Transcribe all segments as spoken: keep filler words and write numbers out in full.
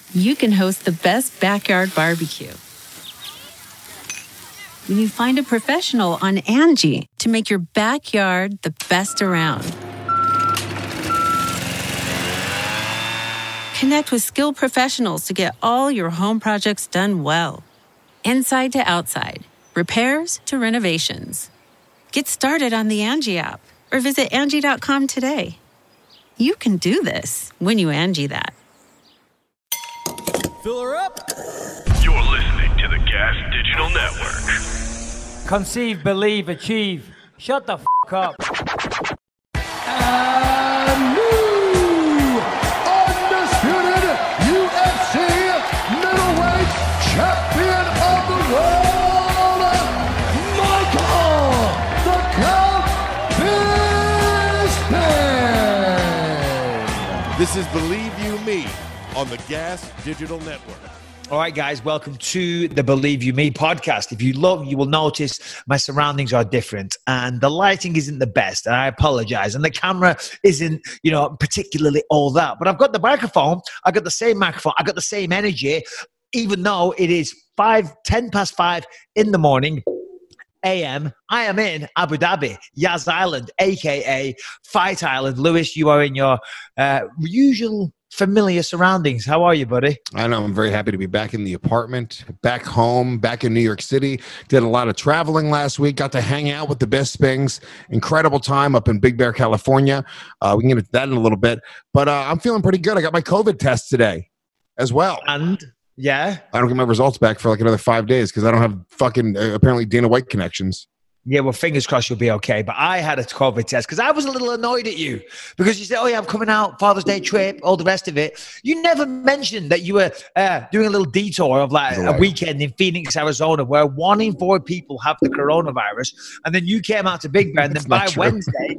you can host the best backyard barbecue. When you find a professional on Angie to make your backyard the best around. Connect with skilled professionals to get all your home projects done well. Inside to outside, repairs to renovations. Get started on the Angie app or visit Angie dot com today. You can do this when you Angie that. Fill her up. You're listening to the Gas Digital Network. Conceive, believe, achieve. Shut the f*** up. And new undisputed U F C middleweight champion of the world, Michael the Count Bisping. This is Believe You Me on the Gas Digital Network. All right, guys, welcome to the Believe You Me podcast. If you look, you will notice my surroundings are different and the lighting isn't the best, and I apologize. And the camera isn't, you know, particularly all that. But I've got the microphone. I've got the same microphone. I've got the same energy, even though it is five, ten past five in the morning. A M. I am in Abu Dhabi, Yas Island, a k a. Fight Island. Lewis, you are in your uh, usual familiar surroundings. How are you, buddy? I know. I'm very happy to be back in the apartment, back home, back in New York City. Did a lot of traveling last week. Got to hang out with the Bispings. Incredible time up in Big Bear, California. Uh, we can get into that in a little bit. But uh, I'm feeling pretty good. I got my COVID test today as well. And... yeah. I don't get my results back for like another five days because I don't have fucking uh, apparently Dana White connections. Yeah, well, fingers crossed you'll be okay. But I had a COVID test because I was a little annoyed at you because you said, oh, yeah, I'm coming out, Father's Day trip, all the rest of it. You never mentioned that you were uh, doing a little detour of like a weekend in Phoenix, Arizona, where one in four people have the coronavirus. And then you came out to Big Bear, and then by Wednesday...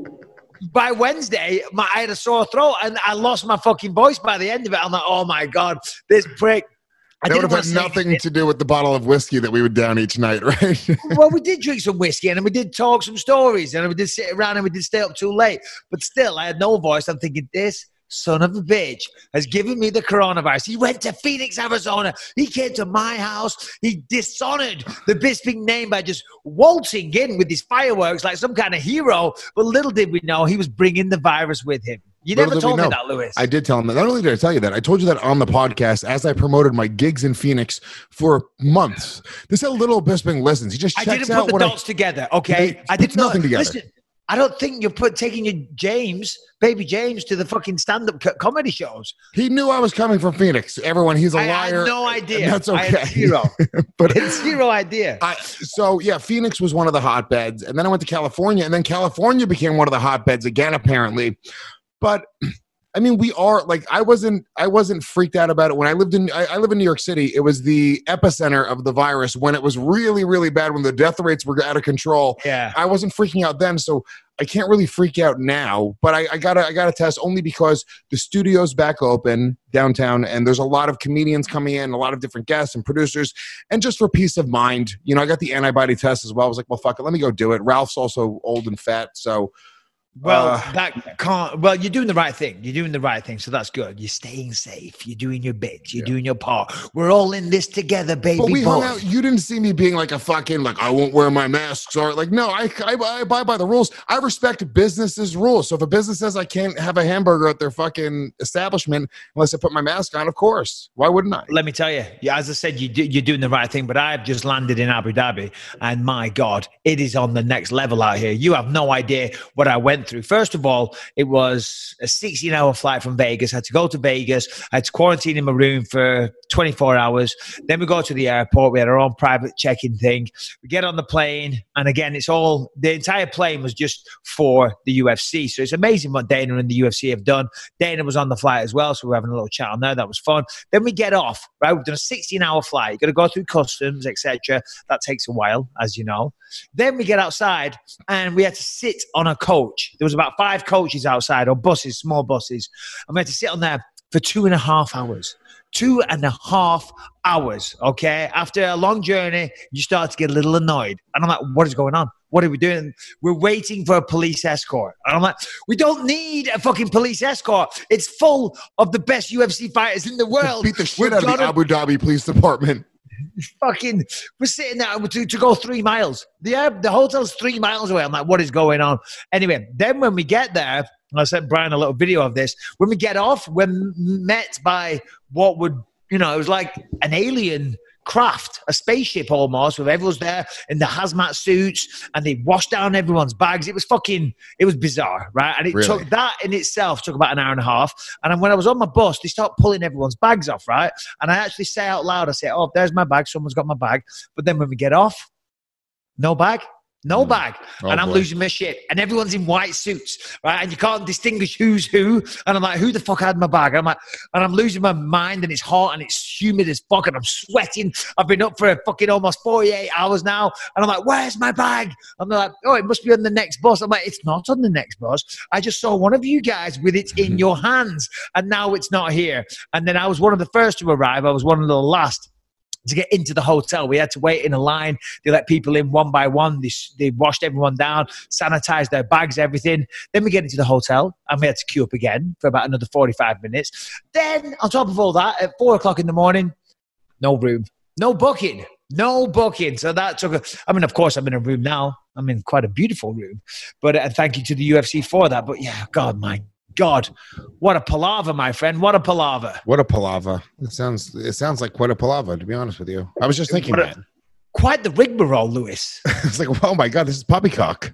By Wednesday, my, I had a sore throat and I lost my fucking voice by the end of it. I'm like, oh, my God, this prick. I that would have had nothing anything. to do with the bottle of whiskey that we would down each night, right? Well, we did drink some whiskey and we did talk some stories and we did sit around and we did stay up too late. But still, I had no voice. I'm thinking, this son of a bitch has given me the coronavirus. He went to Phoenix, Arizona. He came to my house. He dishonored the Bisping name by just waltzing in with his fireworks like some kind of hero. But little did we know he was bringing the virus with him. You never told me that, Lewis. I did tell him that. Not only did I tell you that, I told you that on the podcast as I promoted my gigs in Phoenix for months. This is how little Bisping listens. He just checks out. I didn't put the dots I, together, okay? I did nothing together. Listen, I don't think you're put, taking your James, baby James, to the fucking stand-up co- comedy shows. He knew I was coming from Phoenix. Everyone, he's a I liar. I had no idea. That's okay. I had zero. but I had zero idea. I, so, yeah, Phoenix was one of the hotbeds. And then I went to California. And then California became one of the hotbeds again, apparently. But... I mean, we are like I wasn't I wasn't freaked out about it when I lived in I, I live in New York City. It was the epicenter of the virus when it was really, really bad, when the death rates were out of control. Yeah. I wasn't freaking out then, so I can't really freak out now. But I, I gotta I gotta test only because the studio's back open downtown and there's a lot of comedians coming in, a lot of different guests and producers, and just for peace of mind, you know, I got the antibody test as well. I was like, well, fuck it, let me go do it. Ralph's also old and fat, so. Well, uh, that can't. Well, you're doing the right thing. You're doing the right thing, so that's good. You're staying safe. You're doing your bit. You're yeah. doing your part. We're all in this together, baby. But we boy. hung out. You didn't see me being like a fucking like I won't wear my masks or like no. I, I I abide by the rules. I respect business's rules. So if a business says I can't have a hamburger at their fucking establishment unless I put my mask on, of course. Why wouldn't I? Let me tell you. Yeah, as I said, you do, you're doing the right thing. But I've just landed in Abu Dhabi, and my God, it is on the next level out here. You have no idea what I went through. First of all. It was a sixteen-hour flight from Vegas. I had to go to Vegas. I had to quarantine in my room for twenty-four hours. Then we go to the airport. We had our own private check-in thing. We get on the plane. And again, it's all, the entire plane was just for the U F C. So it's amazing what Dana and the U F C have done. Dana was on the flight as well. So we were having a little chat on there. That was fun. Then we get off, right? We've done a sixteen-hour flight. You've got to go through customs, et cetera. That takes a while, as you know. Then we get outside and we had to sit on a coach. There was about five coaches outside, or buses, small buses. And we had to sit on there for two and a half hours. Two and a half hours, okay? After a long journey, you start to get a little annoyed. And I'm like, what is going on? What are we doing? We're waiting for a police escort. And I'm like, we don't need a fucking police escort. It's full of the best U F C fighters in the world. Beat the shit We're out of the gonna- Abu Dhabi Police Department. Fucking, we're sitting there to, to go three miles. The, uh, the hotel's three miles away. I'm like, what is going on? Anyway, then when we get there, I sent Brian a little video of this. When we get off, we're met by what would, you know, it was like an alien craft, a spaceship almost, with everyone's there in the hazmat suits and they washed down everyone's bags. It was fucking, it was bizarre, right? And it Really? took, that in itself took about an hour and a half. And then when I was on my bus, they start pulling everyone's bags off, right? And I actually say out loud, I say, oh, there's my bag. Someone's got my bag. But then when we get off, no bag. No bag. Oh, and I'm boy. losing my shit. And everyone's in white suits, right? And you can't distinguish who's who. And I'm like, who the fuck had my bag? And I'm like, and I'm losing my mind and it's hot and it's humid as fuck and I'm sweating. I've been up for a fucking almost forty-eight hours now. And I'm like, where's my bag? And they're like, oh, it must be on the next bus. I'm like, it's not on the next bus. I just saw one of you guys with it in your hands and now it's not here. And then I was one of the first to arrive. I was one of the last to get into the hotel. We had to wait in a line. They let people in one by one. They, they washed everyone down, sanitized their bags, everything. Then we get into the hotel and we had to queue up again for about another forty-five minutes. Then on top of all that, at four o'clock in the morning, no room, no booking, no booking. So that took a, I mean, of course I'm in a room now. I'm in quite a beautiful room, but uh, thank you to the U F C for that. But yeah, God, my God, what a palaver, my friend. What a palaver. What a palaver. It sounds it sounds like quite a palaver, to be honest with you. I was just thinking What a- that. Quite the rigmarole, Lewis. It's like, oh my God, this is poppycock.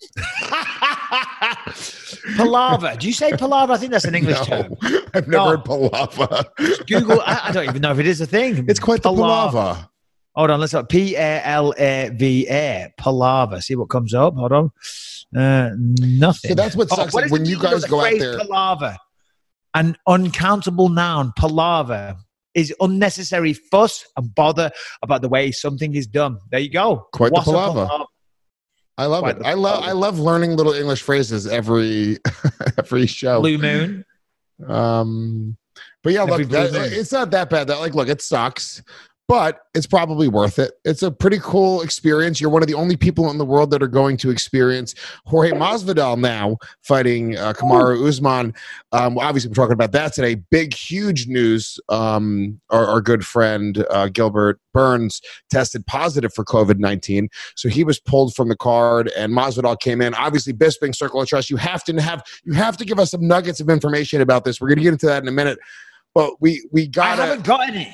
Palaver. Do you say palaver? I think that's an English No, term. I've never No. heard palaver. Google. I, I don't even know if it is a thing. It's quite the palaver. Hold on. Let's look. P A L A V A. Palaver. See what comes up. Hold on. Uh, nothing. So that's what sucks, like, is when the you meaning guys of the go out phrase there- Palaver. An uncountable noun. Palaver is unnecessary fuss and bother about the way something is done. There you go. Quite the What's a palaver. I love Quite it. the I love I love learning little English phrases every every show. Blue moon. Um, but yeah, Every look, blue that, moon. it's not that bad. That like, look, it sucks, but it's probably worth it. It's a pretty cool experience. You're one of the only people in the world that are going to experience Jorge Masvidal now fighting uh, Kamaru Usman. Um, obviously, we're talking about that today. Big, huge news. Um, our, our good friend uh, Gilbert Burns tested positive for COVID nineteen, so he was pulled from the card, and Masvidal came in. Obviously, Bisping, Circle of Trust. You have to have you have to give us some nuggets of information about this. We're going to get into that in a minute, but we we I got haven't got any.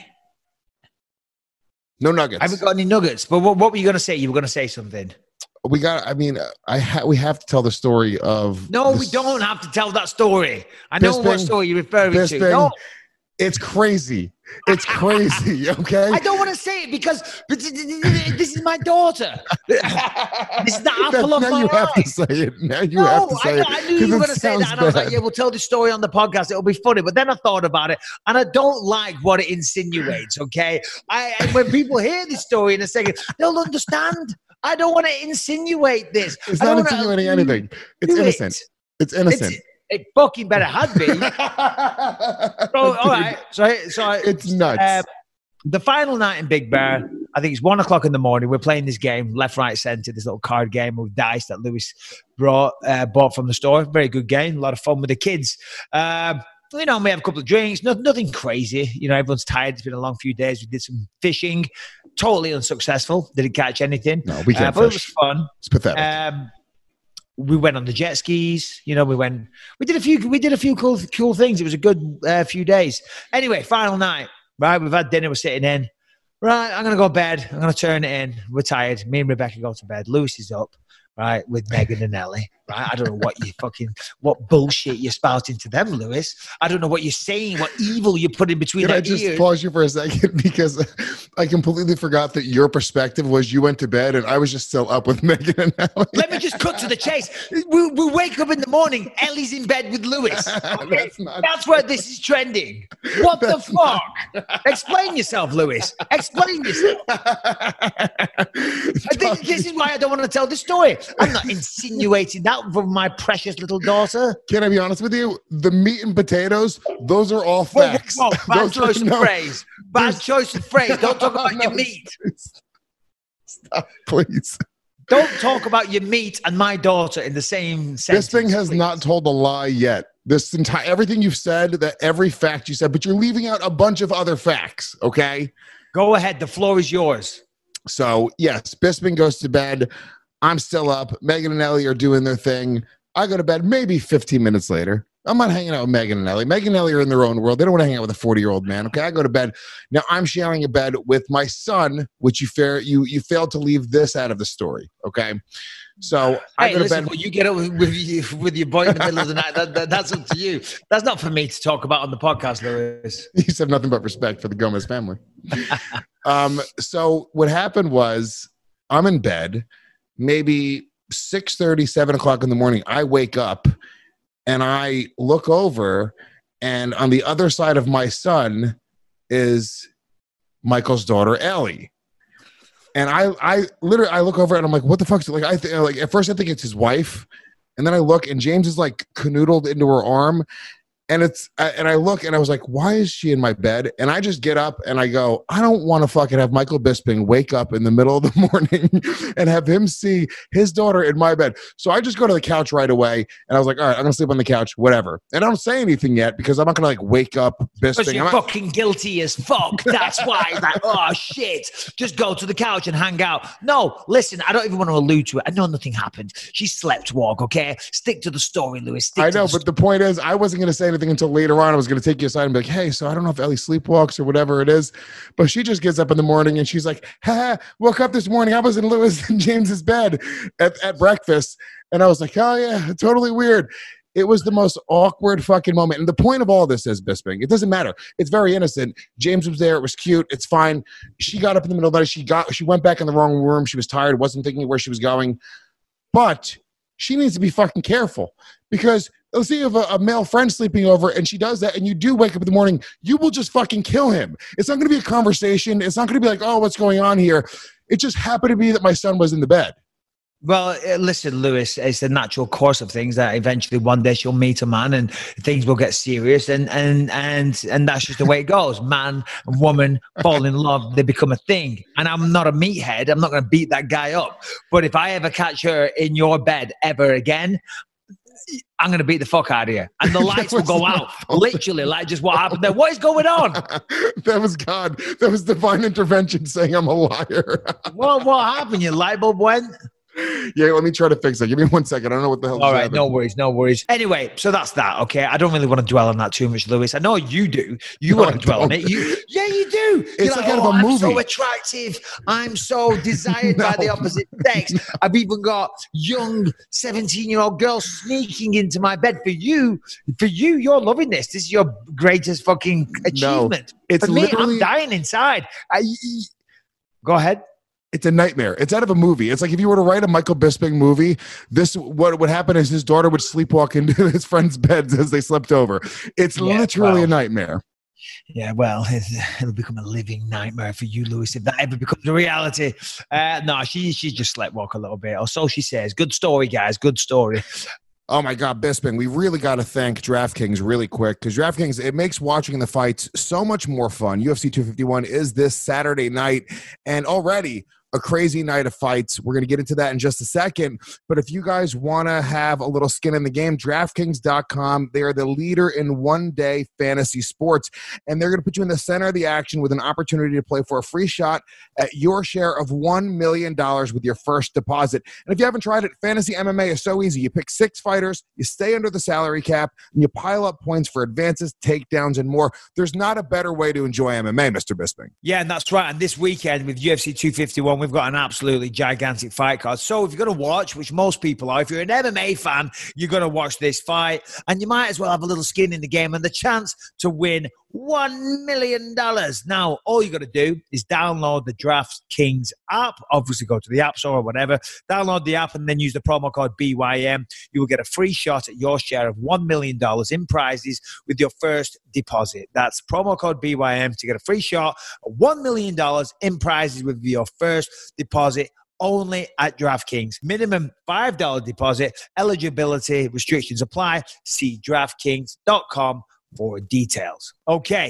no nuggets. I haven't got any nuggets. But what, what were you going to say? You were going to say something. We got. I mean, I ha- we have to tell the story of. No, the we don't have to tell that story. I know what Bisping- story you're referring to. Bisping. No, It's crazy. It's crazy. Okay. I don't want to say it because but this is my daughter. This is the apple of now my you have to eye. say it. Now you No, have to say I, it. I knew you were 'cause going it to say that, sounds and I was like, bad. "Yeah, we'll tell the story on the podcast. It'll be funny." But then I thought about it, and I don't like what it insinuates. Okay, I and when people hear this story in a second, they'll understand. I don't want to insinuate this. It's I not don't wanna insinuating allude anything. It's to innocent. it. It's innocent. It's, it fucking better had been. So, all right. So, so It's nuts. um, the final night in Big Bear, I think it's one o'clock in the morning. We're playing this game, left, right, center, this little card game with dice that Lewis brought, uh, bought from the store. Very good game. A lot of fun with the kids. Um, you know, we have a couple of drinks, no, nothing crazy. You know, everyone's tired. It's been a long few days. We did some fishing, totally unsuccessful. Didn't catch anything. No, we can't uh, But fish. it was fun. It's pathetic. Um, we went on the jet skis. You know, we went. We did a few. We did a few cool, cool things. It was a good uh, few days. Anyway, final night. Right, we've had dinner. We're sitting in. Right, I'm gonna go to bed. I'm gonna turn it in. We're tired. Me and Rebecca go to bed. Lewis is up. Right, with Megan and Ellie. Right, I don't know what you fucking what bullshit you're spouting to them, Lewis. I don't know what you're saying. What evil you're putting between Can their I just ears. pause you for a second because I completely forgot that your perspective was you went to bed and I was just still up with Megan and Ellie. Let me just cut to the chase. We, we wake up in the morning. Ellie's in bed with Lewis. Okay? That's not- That's where this is trending. What the fuck? Explain yourself, Lewis. Explain yourself. This, this is why I don't want to tell the story. I'm not insinuating that from my precious little daughter. Can I be honest with you? The meat and potatoes, those are all Whoa, whoa, facts. whoa, bad Those are choice of no- phrase. Bad there's- choice of phrase. Don't talk about No, your meat. Stop, please. Don't talk about your meat and my daughter in the same sentence. This thing has please. not told a lie yet. This entire everything you've said, that every fact you said, but you're leaving out a bunch of other facts. Okay, go ahead. The floor is yours. So yes, Bisping goes to bed. I'm still up. Megan and Ellie are doing their thing. I go to bed maybe fifteen minutes later. I'm not hanging out with Megan and Ellie. Megan and Ellie are in their own world. They don't want to hang out with a forty-year-old man. Okay, I go to bed. Now I'm sharing a bed with my son, which you fair you you failed to leave this out of the story. Okay, so hey, I go listen, to bed. Well, you get up with, with, you, with your boy in the middle of the night. That, that, that's up to you. That's not for me to talk about on the podcast, Lewis. You just have nothing but respect for the Gomez family. um, so what happened was I'm in bed, maybe six thirty, seven o'clock in the morning. I wake up. And I look over, and on the other side of my son is Michael's daughter, Ellie. And I, I literally, I look over and I'm like, what the fuck's it? Like, I think, like, at first I think it's his wife. And then I look, and James is like canoodled into her arm. And it's, and I look and I was like, why is she in my bed? And I just get up and I go, I don't want to fucking have Michael Bisping wake up in the middle of the morning and have him see his daughter in my bed. So I just go to the couch right away. And I was like, all right, I'm going to sleep on the couch, whatever. And I don't say anything yet because I'm not going to like wake up Bisping. Because you're not- fucking guilty as fuck. That's why. It's like, oh shit. Just go to the couch and hang out. No, listen, I don't even want to allude to it. I know nothing happened. She slept walk, okay? Stick to the story, Lewis. Stick I to know, the but the point is, I wasn't going to say anything until later on. I was going to take you aside and be like, hey, so I don't know if Ellie sleepwalks or whatever it is, but she just gets up in the morning and she's like, ha, woke up this morning. I was in Lewis and James's bed at, at breakfast. And I was like, oh yeah, totally weird. It was the most awkward fucking moment. And the point of all this is, Bisping, it doesn't matter. It's very innocent. James was there. It was cute. It's fine. She got up in the middle of the night. She got, she went back in the wrong room. She was tired. Wasn't thinking where she was going. But she needs to be fucking careful because let's say you have a, a male friend sleeping over and she does that and you do wake up in the morning, you will just fucking kill him. It's not going to be a conversation. It's not going to be like, oh, what's going on here? It just happened to be that my son was in the bed. Well, uh, listen, Lewis, it's the natural course of things that eventually one day she'll meet a man and things will get serious and and and and that's just the way it goes. Man and woman fall in love, they become a thing. And I'm not a meathead. I'm not going to beat that guy up. But if I ever catch her in your bed ever again, I'm going to beat the fuck out of you. And the lights will go out. Literally, like just what happened there. What is going on? That was God. That was divine intervention saying I'm a liar. Well, what happened? Your light bulb went? Yeah, let me try to fix that. Give me one second. I don't know what the hell. All right, no worries, no worries. Anyway, so that's that, okay? I don't really want to dwell on that too much, Lewis. I know you do. You No, want to I dwell on don't. it. You, yeah, you do. It's You're like out of oh, a movie." I'm so attractive. I'm so desired by the No. opposite sex. I've even got young seventeen-year-old girls sneaking into my bed for you. For you, you're loving this. This is your greatest fucking achievement. it's for me, literally- I'm dying inside. I, go ahead. It's a nightmare. It's out of a movie. It's like if you were to write a Michael Bisping movie, this what would happen is his daughter would sleepwalk into his friends' beds as they slept over. It's Yeah, literally well. a nightmare. Yeah, well, it'll become a living nightmare for you, Lewis, if that ever becomes a reality. Uh, no, she she just slept walk a little bit, or so she says. Good story, guys. Good story. Oh my God, Bisping, we really got to thank DraftKings really quick because DraftKings, it makes watching the fights so much more fun. U F C two fifty-one is this Saturday night, and already a crazy night of fights. We're going to get into that in just a second. But if you guys want to have a little skin in the game, DraftKings dot com, they are the leader in one-day fantasy sports, and they're going to put you in the center of the action with an opportunity to play for a free shot at your share of one million dollars with your first deposit. And if you haven't tried it, Fantasy M M A is so easy. You pick six fighters, you stay under the salary cap, and you pile up points for advances, takedowns, and more. There's not a better way to enjoy M M A, Mister Bisping. Yeah, and that's right. And this weekend with U F C two fifty-one, we've got an absolutely gigantic fight card. So if you're going to watch, which most people are, if you're an M M A fan, you're going to watch this fight. And you might as well have a little skin in the game and the chance to win one million dollars. Now, all you got to do is download the DraftKings app. Obviously, go to the App Store or whatever. Download the app and then use the promo code B Y M. You will get a free shot at your share of one million dollars in prizes with your first deposit. That's promo code B Y M to get a free shot at one million dollars in prizes with your first deposit. Only at DraftKings. Minimum five dollars deposit. Eligibility restrictions apply. See DraftKings dot com for details. Okay,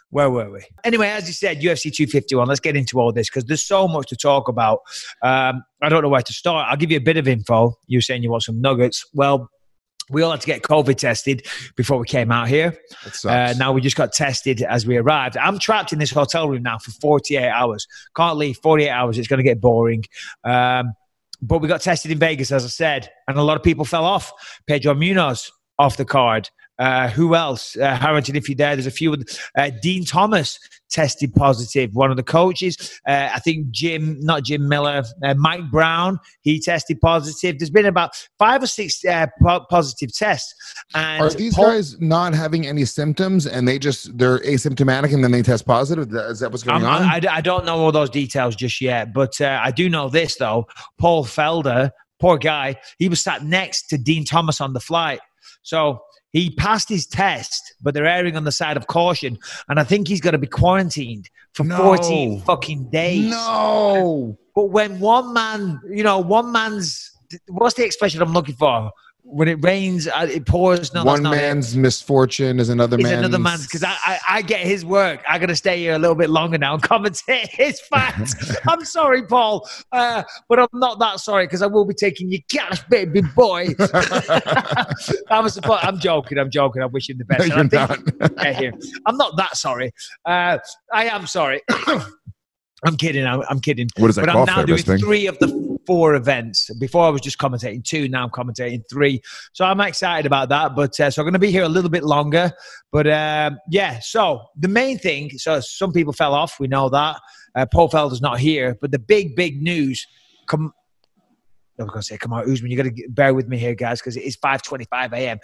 Where were we? Anyway, as you said, U F C two fifty-one. Let's get into all this because there's so much to talk about. Um, I don't know where to start. I'll give you a bit of info. You were saying you want some nuggets. Well, we all had to get COVID tested before we came out here. Uh, now we just got tested as we arrived. I'm trapped in this hotel room now for forty-eight hours. Can't leave. forty-eight hours. It's going to get boring. Um, but we got tested in Vegas, as I said, and a lot of people fell off. Pedro Munoz off the card. Uh, who else? Uh, Harrington, if you're there, there's a few. Uh, Dean Thomas tested positive, one of the coaches. Uh, I think Jim, not Jim Miller, uh, Mike Brown, he tested positive. There's been about five or six uh, po- positive tests. And are these Paul- guys not having any symptoms and they just, they're asymptomatic and then they test positive? Is that what's going I'm, on? I, I don't know all those details just yet, but uh, I do know this, though. Paul Felder, poor guy, he was sat next to Dean Thomas on the flight. So he passed his test, but they're erring on the side of caution. And I think he's got to be quarantined for No. fourteen fucking days. No. But when one man, you know, one man's, what's the expression I'm looking for? When it rains, uh, it pours. No, One that's not man's misfortune is another It's man's. another man's, because I, I, I get his work. I got to stay here a little bit longer now and commentate his facts. I'm sorry, Paul, uh, but I'm not that sorry because I will be taking your cash, baby boy. I was, I'm joking. I'm joking. I wish him the best. No, And you're I think not. get here. I'm not that sorry. Uh, I am sorry. I'm kidding. I'm, I'm kidding. What is that But I'm cough now there, doing Miss Thing? three of the four events. Before I was just commentating two. Now I'm commentating three. So I'm excited about that. But uh, so I'm going to be here a little bit longer. But um, yeah. So the main thing. So some people fell off. We know that. Uh, Paul Felder's not here. But the big, big news. Come. I was going to say, come on, Usman. You got to bear with me here, guys, because it is five twenty-five a.m.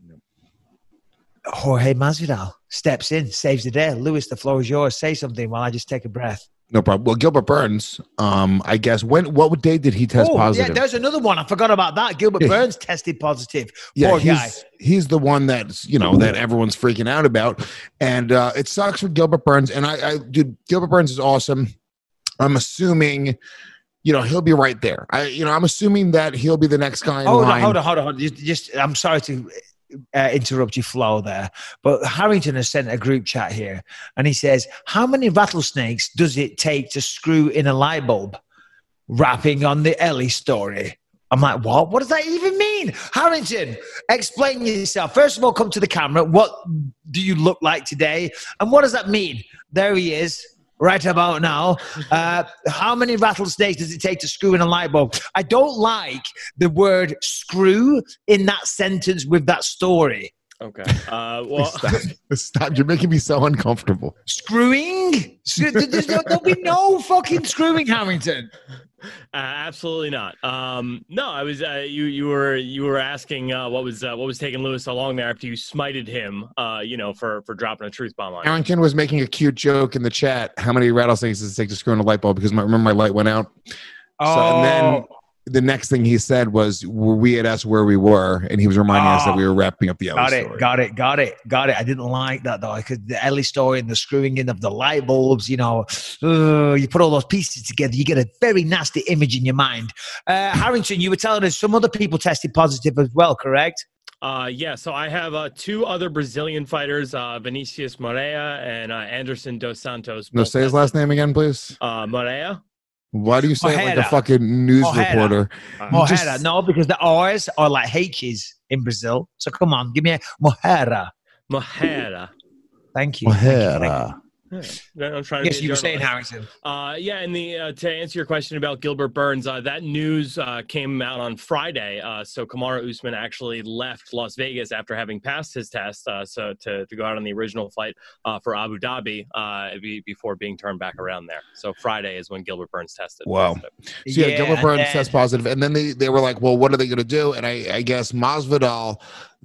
Jorge Masvidal steps in, saves the day. Lewis, the floor is yours. Say something while I just take a breath. No problem. Well, Gilbert Burns, um, I guess, when what day did he test oh, positive? yeah, there's another one. I forgot about that. Gilbert Yeah. Burns tested positive. Yeah, Poor he's, guy. he's the one that's, you know, that everyone's freaking out about. And uh, it sucks for Gilbert Burns. And I, I, dude, Gilbert Burns is awesome. I'm assuming, you know, he'll be right there. I, you know, I'm assuming that he'll be the next guy in Hold on, line. hold on, hold on, hold on. Just, just I'm sorry to uh, interrupt your flow there, but Harrington has sent a group chat here, and he says, how many rattlesnakes does it take to screw in a light bulb? Rapping on the Ellie story. I'm like, what? What does that even mean? Harrington, explain yourself. First of all, come to the camera. What do you look like today? And what does that mean? There he is. Right about now. Uh, how many rattlesnakes does it take to screw in a light bulb? I don't like the word screw in that sentence with that story. Okay. Uh, well, Stop. Stop. You're making me so uncomfortable. Screwing? There's no, there'll be no fucking screwing, Harrington. Uh, absolutely not. Um, no, I was uh, you. You were you were asking uh, what was uh, what was taking Lewis so long there after you smited him. Uh, you know, for for dropping a truth bomb on him. Harrington was making a cute joke in the chat. How many rattlesnakes does it take to screw in a light bulb? Because my, remember my light went out. Oh, So, and then the next thing he said was, were we had asked where we were, and he was reminding us that we were wrapping up the Ellie got it, story. got it, got it, got it. I didn't like that though, because the Ellie story and the screwing in of the light bulbs, you know, uh, you put all those pieces together, you get a very nasty image in your mind. Uh, Harrington, you were telling us some other people tested positive as well, correct? Uh, yeah, so I have uh, two other Brazilian fighters, uh, Vinicius Moreira and uh, Anderson dos Santos. No, say his last name again, please. Uh, Moreira. Why do you say it like a Ojeda. fucking news Ojeda. reporter? Mohera. Just- No, because the R's are like H's in Brazil. So come on, give me a Mohera. Moreira. Thank you. Thank you, thank you. I'm trying to Yes, be a you were saying, journalist. Harrington. Uh, yeah, and the uh, to answer your question about Gilbert Burns, uh, that news uh, came out on Friday. Uh, so Kamaru Usman actually left Las Vegas after having passed his test, uh, so to, to go out on the original flight uh, for Abu Dhabi uh, be, before being turned back around there. So Friday is when Gilbert Burns tested. Wow. So yeah, Yeah, Gilbert and Burns then- test positive, and then they, they were like, "Well, what are they going to do?" And I, I guess Masvidal,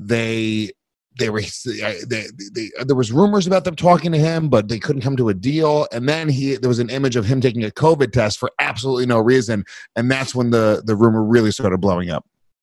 they they were they, they, they, there was rumors about them talking to him, but they couldn't come to a deal. And then he there was an image of him taking a COVID test for absolutely no reason, and that's when the the rumor really started blowing up.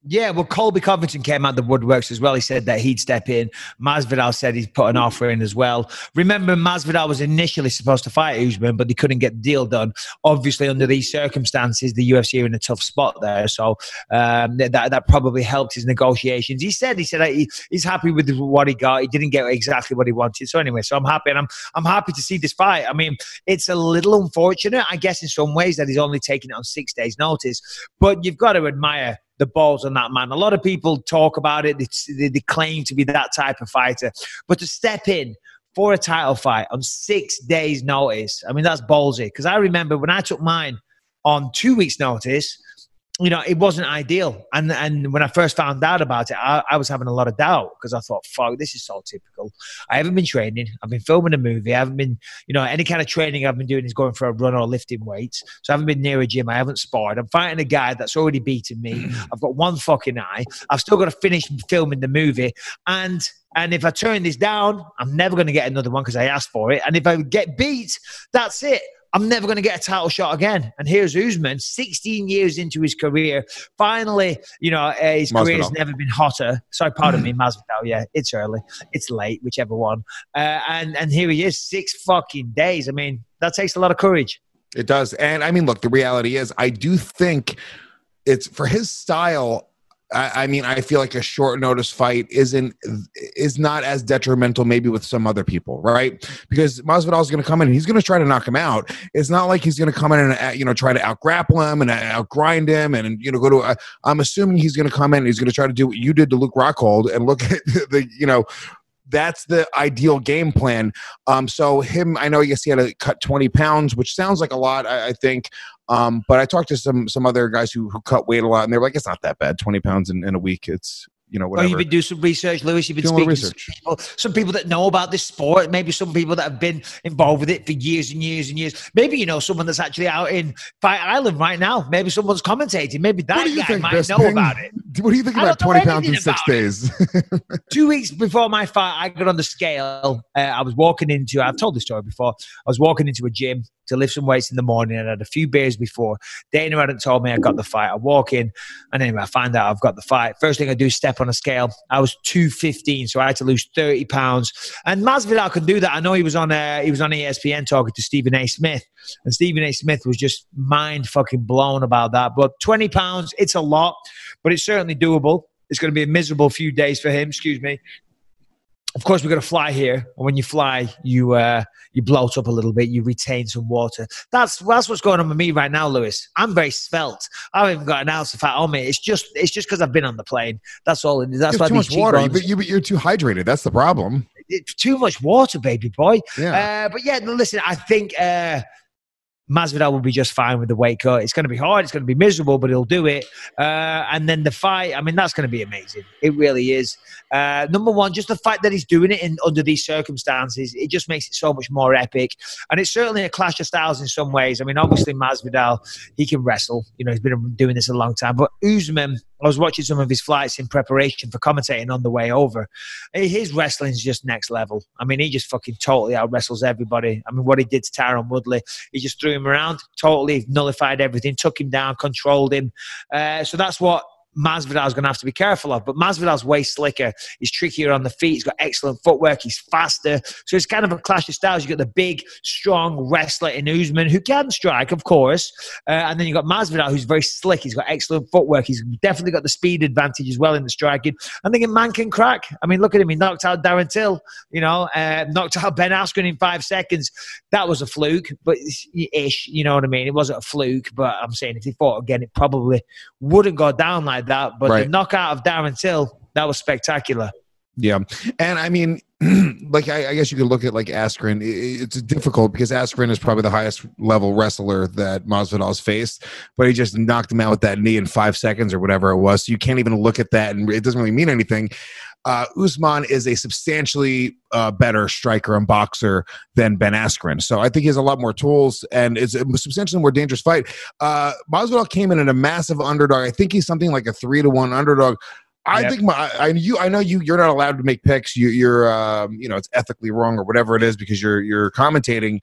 Yeah, well, Colby Covington came out the woodworks as well. He said that he'd step in. Masvidal said he's put an offer in as well. Remember, Masvidal was initially supposed to fight Usman, but they couldn't get the deal done. Obviously, under these circumstances, the U F C are in a tough spot there. So um, that that probably helped his negotiations. He said he said he, he's happy with what he got. He didn't get exactly what he wanted. So anyway, so I'm happy, and I'm I'm happy to see this fight. I mean, it's a little unfortunate, I guess, in some ways that he's only taking it on six days' notice. But you've got to admire the balls on that man. A lot of people talk about it. They, they claim to be that type of fighter. But to step in for a title fight on six days' notice, I mean, that's ballsy. Because I remember when I took mine on two weeks' notice, you know, it wasn't ideal. And and when I first found out about it, I, I was having a lot of doubt because I thought, fuck, this is so typical. I haven't been training. I've been filming a movie. I haven't been, you know, any kind of training I've been doing is going for a run or lifting weights. So I haven't been near a gym. I haven't sparred. I'm fighting a guy that's already beaten me. I've got one fucking eye. I've still got to finish filming the movie. And And if I turn this down, I'm never going to get another one because I asked for it. And if I get beat, that's it. I'm never going to get a title shot again. And here's Usman, sixteen years into his career. Finally, you know, uh, his Masvidal. career has never been hotter. Sorry, pardon me, Masvidal. Yeah, it's early. It's late, whichever one. Uh, and, and here he is, six fucking days. I mean, that takes a lot of courage. It does. And I mean, look, the reality is I do think it's for his style. I, I mean, I feel like a short notice fight isn't is not as detrimental maybe with some other people, right? Because Masvidal is going to come in and he's going to try to knock him out. It's not like he's going to come in and uh, you know try to out grapple him and out grind him and you know go to. Uh, I'm assuming he's going to come in and he's going to try to do what you did to Luke Rockhold and look at the you know. That's the ideal game plan. Um, so him, I know, yes, he had to cut twenty pounds, which sounds like a lot, I, I think. Um, but I talked to some some other guys who, who cut weight a lot, and they were like, it's not that bad, twenty pounds in, in a week. It's, you know, whatever. Oh, you've been doing some research, Lewis. You've been Doing speaking research. to some people, some people that know about this sport, maybe some people that have been involved with it for years and years and years. Maybe, you know, someone that's actually out in Fight Island right now. Maybe someone's commentating. Maybe that guy think, might Bisping? know about it. What do you think I about don't know twenty pounds in anything six about days? Two weeks before my fight, I got on the scale. Uh, I was walking into, I've told this story before, I was walking into a gym to lift some weights in the morning and I had a few beers before. Dana hadn't told me I got the fight. I walk in and anyway, I find out I've got the fight. First thing I do is step on a scale. I was two fifteen, so I had to lose thirty pounds. And Masvidal can do that. I know he was on uh, he was on E S P N talking to Stephen A. Smith. And Stephen A. Smith was just mind fucking blown about that. But twenty pounds, it's a lot, but it's certainly doable. It's going to be a miserable few days for him. Excuse me. Of course, we're going to fly here. And when you fly, you uh, you bloat up a little bit. You retain some water. That's that's what's going on with me right now, Lewis. I'm very svelte. I haven't even got an ounce of fat on me. It's just it's just because I've been on the plane. That's all. It is. That's You why have too these much water. You, cheekbones- you, you're too hydrated. That's the problem. It's too much water, baby boy. Yeah. Uh, but yeah, no, listen, I think uh, Masvidal will be just fine with the weight cut. It's going to be hard. It's going to be miserable, but he'll do it. Uh, and then the fight, I mean, that's going to be amazing. It really is. Uh, number one, just the fact that he's doing it in under these circumstances, it just makes it so much more epic. And it's certainly a clash of styles in some ways. I mean, obviously Masvidal, he can wrestle. You know, he's been doing this a long time. But Usman, I was watching some of his flights in preparation for commentating on the way over. His wrestling is just next level. I mean, he just fucking totally out wrestles everybody. I mean, what he did to Tyron Woodley, he just threw him around, totally nullified everything, took him down, controlled him. Uh, so that's what Masvidal's going to have to be careful of. But Masvidal's way slicker. He's trickier on the feet. He's got excellent footwork. He's faster. So it's kind of a clash of styles. You've got the big, strong wrestler in Usman who can strike, of course. Uh, and then you've got Masvidal who's very slick. He's got excellent footwork. He's definitely got the speed advantage as well in the striking. I'm thinking man can crack. I mean, look at him. He knocked out Darren Till, you know, uh, knocked out Ben Askren in five seconds. That was a fluke, but ish, you know what I mean? It wasn't a fluke, but I'm saying if he fought again, it probably wouldn't go down like that. But Right. the knockout of Darren Till, that was spectacular. Yeah. And I mean, like, I, I guess you could look at like Askren. It, it's difficult because Askren is probably the highest level wrestler that Masvidal's faced, but he just knocked him out with that knee in five seconds or whatever it was. So you can't even look at that and it doesn't really mean anything. Uh, Usman is a substantially uh, better striker and boxer than Ben Askren. So I think he has a lot more tools and it's a substantially more dangerous fight. Uh, Masvidal came in at a massive underdog. I think he's something like a three to one underdog. I Yep. think my, I, you, I know you, you're not allowed to make picks. You, you're, um, you know, it's ethically wrong or whatever it is because you're, you're commentating.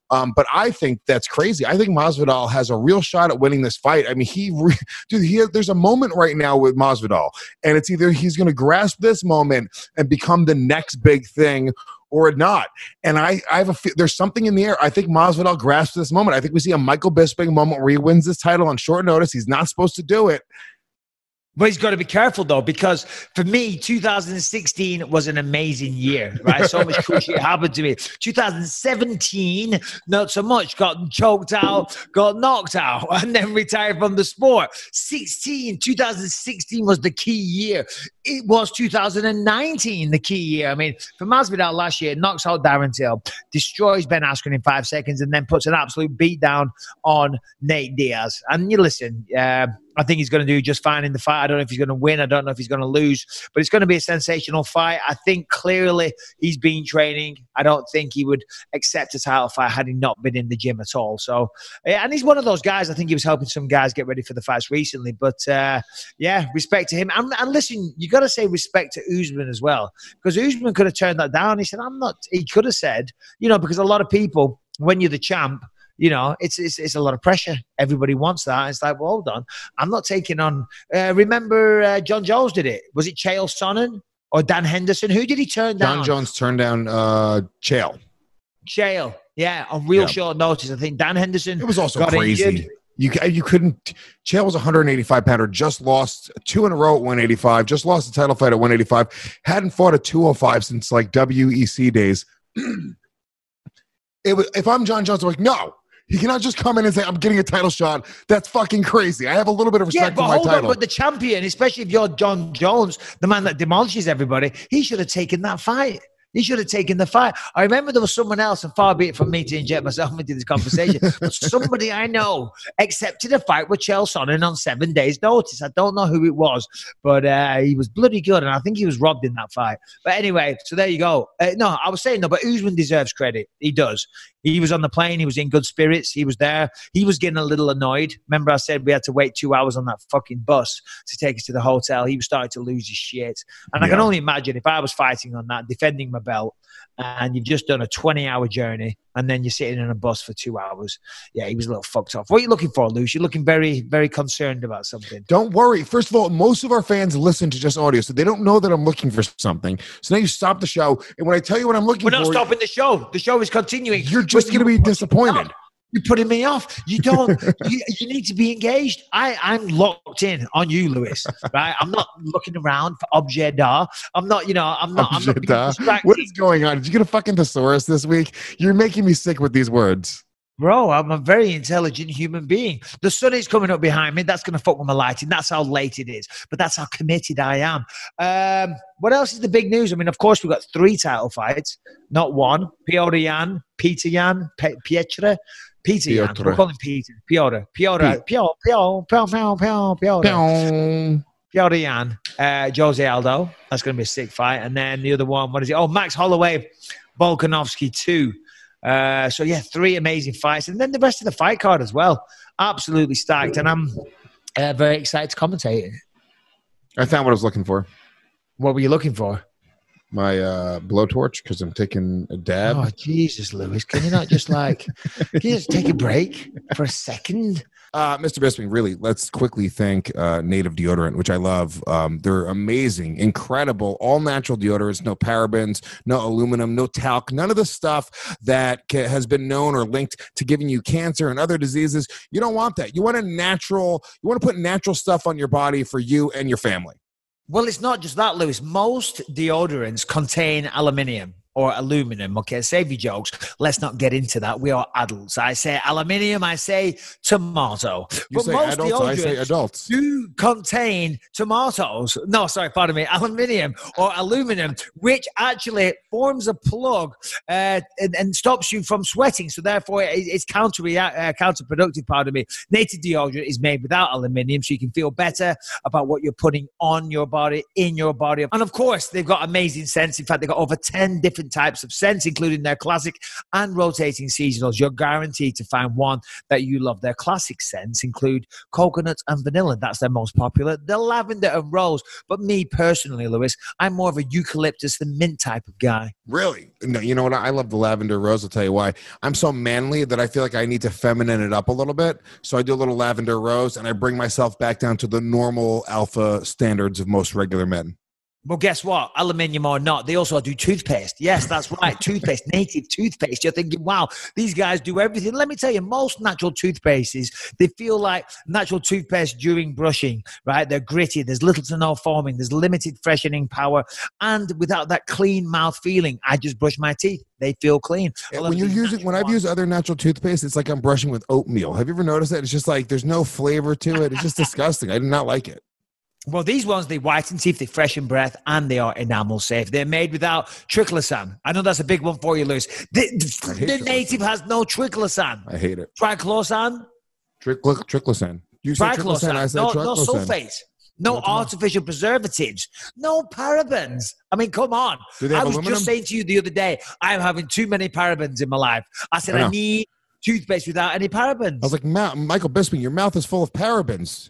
Um, but I think that's crazy. I think Masvidal has a real shot at winning this fight. I mean, he, re- dude, he there's a moment right now with Masvidal, and it's either he's going to grasp this moment and become the next big thing, or not. And I, I have a there's something in the air. I think Masvidal grasps this moment. I think we see a Michael Bisping moment where he wins this title on short notice. He's not supposed to do it. But he's got to be careful, though, because for me, two thousand sixteen was an amazing year, right? So much cool shit happened to me. two thousand seventeen, not so much. Got choked out, got knocked out, and then retired from the sport. sixteen, two thousand sixteen was the key year. It was two thousand nineteen the key year. I mean, for Masvidal last year, knocks out Darren Till, destroys Ben Askren in five seconds, and then puts an absolute beatdown on Nate Diaz. And you listen, uh, I think he's going to do just fine in the fight. I don't know if he's going to win. I don't know if he's going to lose. But it's going to be a sensational fight. I think clearly he's been training. I don't think he would accept a title fight had he not been in the gym at all. So, yeah, and he's one of those guys. I think he was helping some guys get ready for the fights recently. But, uh, yeah, respect to him. And, and listen, you got to say respect to Usman as well. Because Usman could have turned that down. He said, I'm not – he could have said, you know, because a lot of people, when you're the champ – you know, it's, it's it's a lot of pressure. Everybody wants that. It's like, well, hold on. I'm not taking on... Uh, remember uh, John Jones did it. Was it Chael Sonnen or Dan Henderson? Who did he turn down? John Jones turned down uh, Chael. Chael, yeah, on real Yeah. short notice. I think Dan Henderson It was also got crazy. injured. You you couldn't. Chael was a one eighty-five pounder. Just lost two in a row at one eighty-five. Just lost the title fight at one eighty-five. Hadn't fought at two oh five since like W E C days. It was, if I'm John Jones, I'm like, no. He cannot just come in and say, I'm getting a title shot. That's fucking crazy. I have a little bit of Yeah, respect but for my hold title. on, but the champion, especially if you're John Jones, the man that demolishes everybody, he should have taken that fight. He should have taken the fight. I remember there was someone else, and far be it from me to inject myself into this conversation, but somebody I know accepted a fight with Chael Sonnen on seven days' notice. I don't know who it was, but uh, he was bloody good, and I think he was robbed in that fight. But anyway, so there you go. Uh, no, I was saying, no, but Usman deserves credit. He does. He was on the plane. He was in good spirits. He was there. He was getting a little annoyed. Remember I said we had to wait two hours on that fucking bus to take us to the hotel. He was starting to lose his shit. And I Yeah. can only imagine if I was fighting on that, defending my belt, and you've just done a twenty-hour journey, and then you're sitting in a bus for two hours. Yeah, he was a little fucked off. What are you looking for, Luce? You're looking very, very concerned about something. Don't worry. First of all, most of our fans listen to just audio, so they don't know that I'm looking for something. So now you stop the show, and when I tell you what I'm looking We're for, not stopping the show. The show is continuing. you're just But going to be you- disappointed. You're putting me off. You don't. you, you need to be engaged. I, I'm locked in on you, Lewis. Right? I'm not looking around for objet d'art. I'm not. You know. I'm not. I'm not being distracted. What is going on? Did you get a fucking thesaurus this week? You're making me sick with these words. Bro, I'm a very intelligent human being. The sun is coming up behind me. That's going to fuck with my lighting. That's how late it is. But that's how committed I am. Um, what else is the big news? I mean, of course, we've got three title fights, not one. Piotr Jan, Peter Jan, Pe- Pietra, Peter Jan. Piotr. We'll call him Peter. Piotr. Piotr. Piotr. Piotr. Piotr. Piotr. Piotr. Pew. Piotr Jan. Uh, Jose Aldo. That's going to be a sick fight. And then the other one, what is it? Oh, Max Holloway, Volkanovski two. Uh, so yeah, three amazing fights, and then the rest of the fight card as well, absolutely stacked. And I'm uh, very excited to commentate it. I found what I was looking for. What were you looking for? My uh, blowtorch, because I'm taking a dab. Oh Jesus, Lewis, can you not just like, can you just take a break for a second? Uh, Mister Bisping, really, let's quickly thank uh, Native Deodorant, which I love. Um, they're amazing, incredible, all-natural deodorants, no parabens, no aluminum, no talc, none of the stuff that ca- has been known or linked to giving you cancer and other diseases. You don't want that. You want a natural, you want to put natural stuff on your body for you and your family. Well, it's not just that, Lewis. Most deodorants contain aluminium or aluminum. Okay, save your jokes. Let's not get into that. We are adults. I say aluminium. I say tomato. You but say most adults, I say deodorants adults. do contain tomatoes. No, sorry, pardon me. Aluminium or aluminum, which actually forms a plug uh, and, and stops you from sweating. So therefore, it, it's counter uh, counterproductive. Pardon me. Native deodorant is made without aluminium, so you can feel better about what you're putting on your body, in your body, and of course, they've got amazing scents. In fact, they've got over ten different different types of scents, including their classic and rotating seasonals. You're guaranteed to find one that you love. Their classic scents include coconut and vanilla. That's their most popular. The lavender and rose. But me personally, Lewis, I'm more of a eucalyptus and mint type of guy. Really? No, you know what? I love the lavender rose. I'll tell you why. I'm so manly that I feel like I need to feminine it up a little bit. So I do a little lavender rose, and I bring myself back down to the normal alpha standards of most regular men. Well, guess what? Aluminium or not, they also do toothpaste. Yes, that's right. Toothpaste, native toothpaste. You're thinking, wow, these guys do everything. Let me tell you, most natural toothpastes, they feel like natural toothpaste during brushing, right? They're gritty. There's little to no foaming. There's limited freshening power. And without that clean mouth feeling, I just brush my teeth. They feel clean. When you're using, when I've used other natural toothpaste, it's like I'm brushing with oatmeal. Have you ever noticed that? It's just like there's no flavor to it. It's just disgusting. I do not like it. Well, these ones, they whiten teeth, they freshen breath, and they are enamel safe. They're made without triclosan. I know that's a big one for you, Lewis. The, the native has no triclosan. I hate it. Triclosan? Tricl- triclosan. You said triclosan, I said no, triclosan. No sulfates. No What's artificial preservatives. No parabens. I mean, come on. Do they have I was aluminum? just saying to you the other day, I'm having too many parabens in my life. I said, I I, know. need toothpaste without any parabens. I was like, Ma- Michael Bisping, your mouth is full of parabens.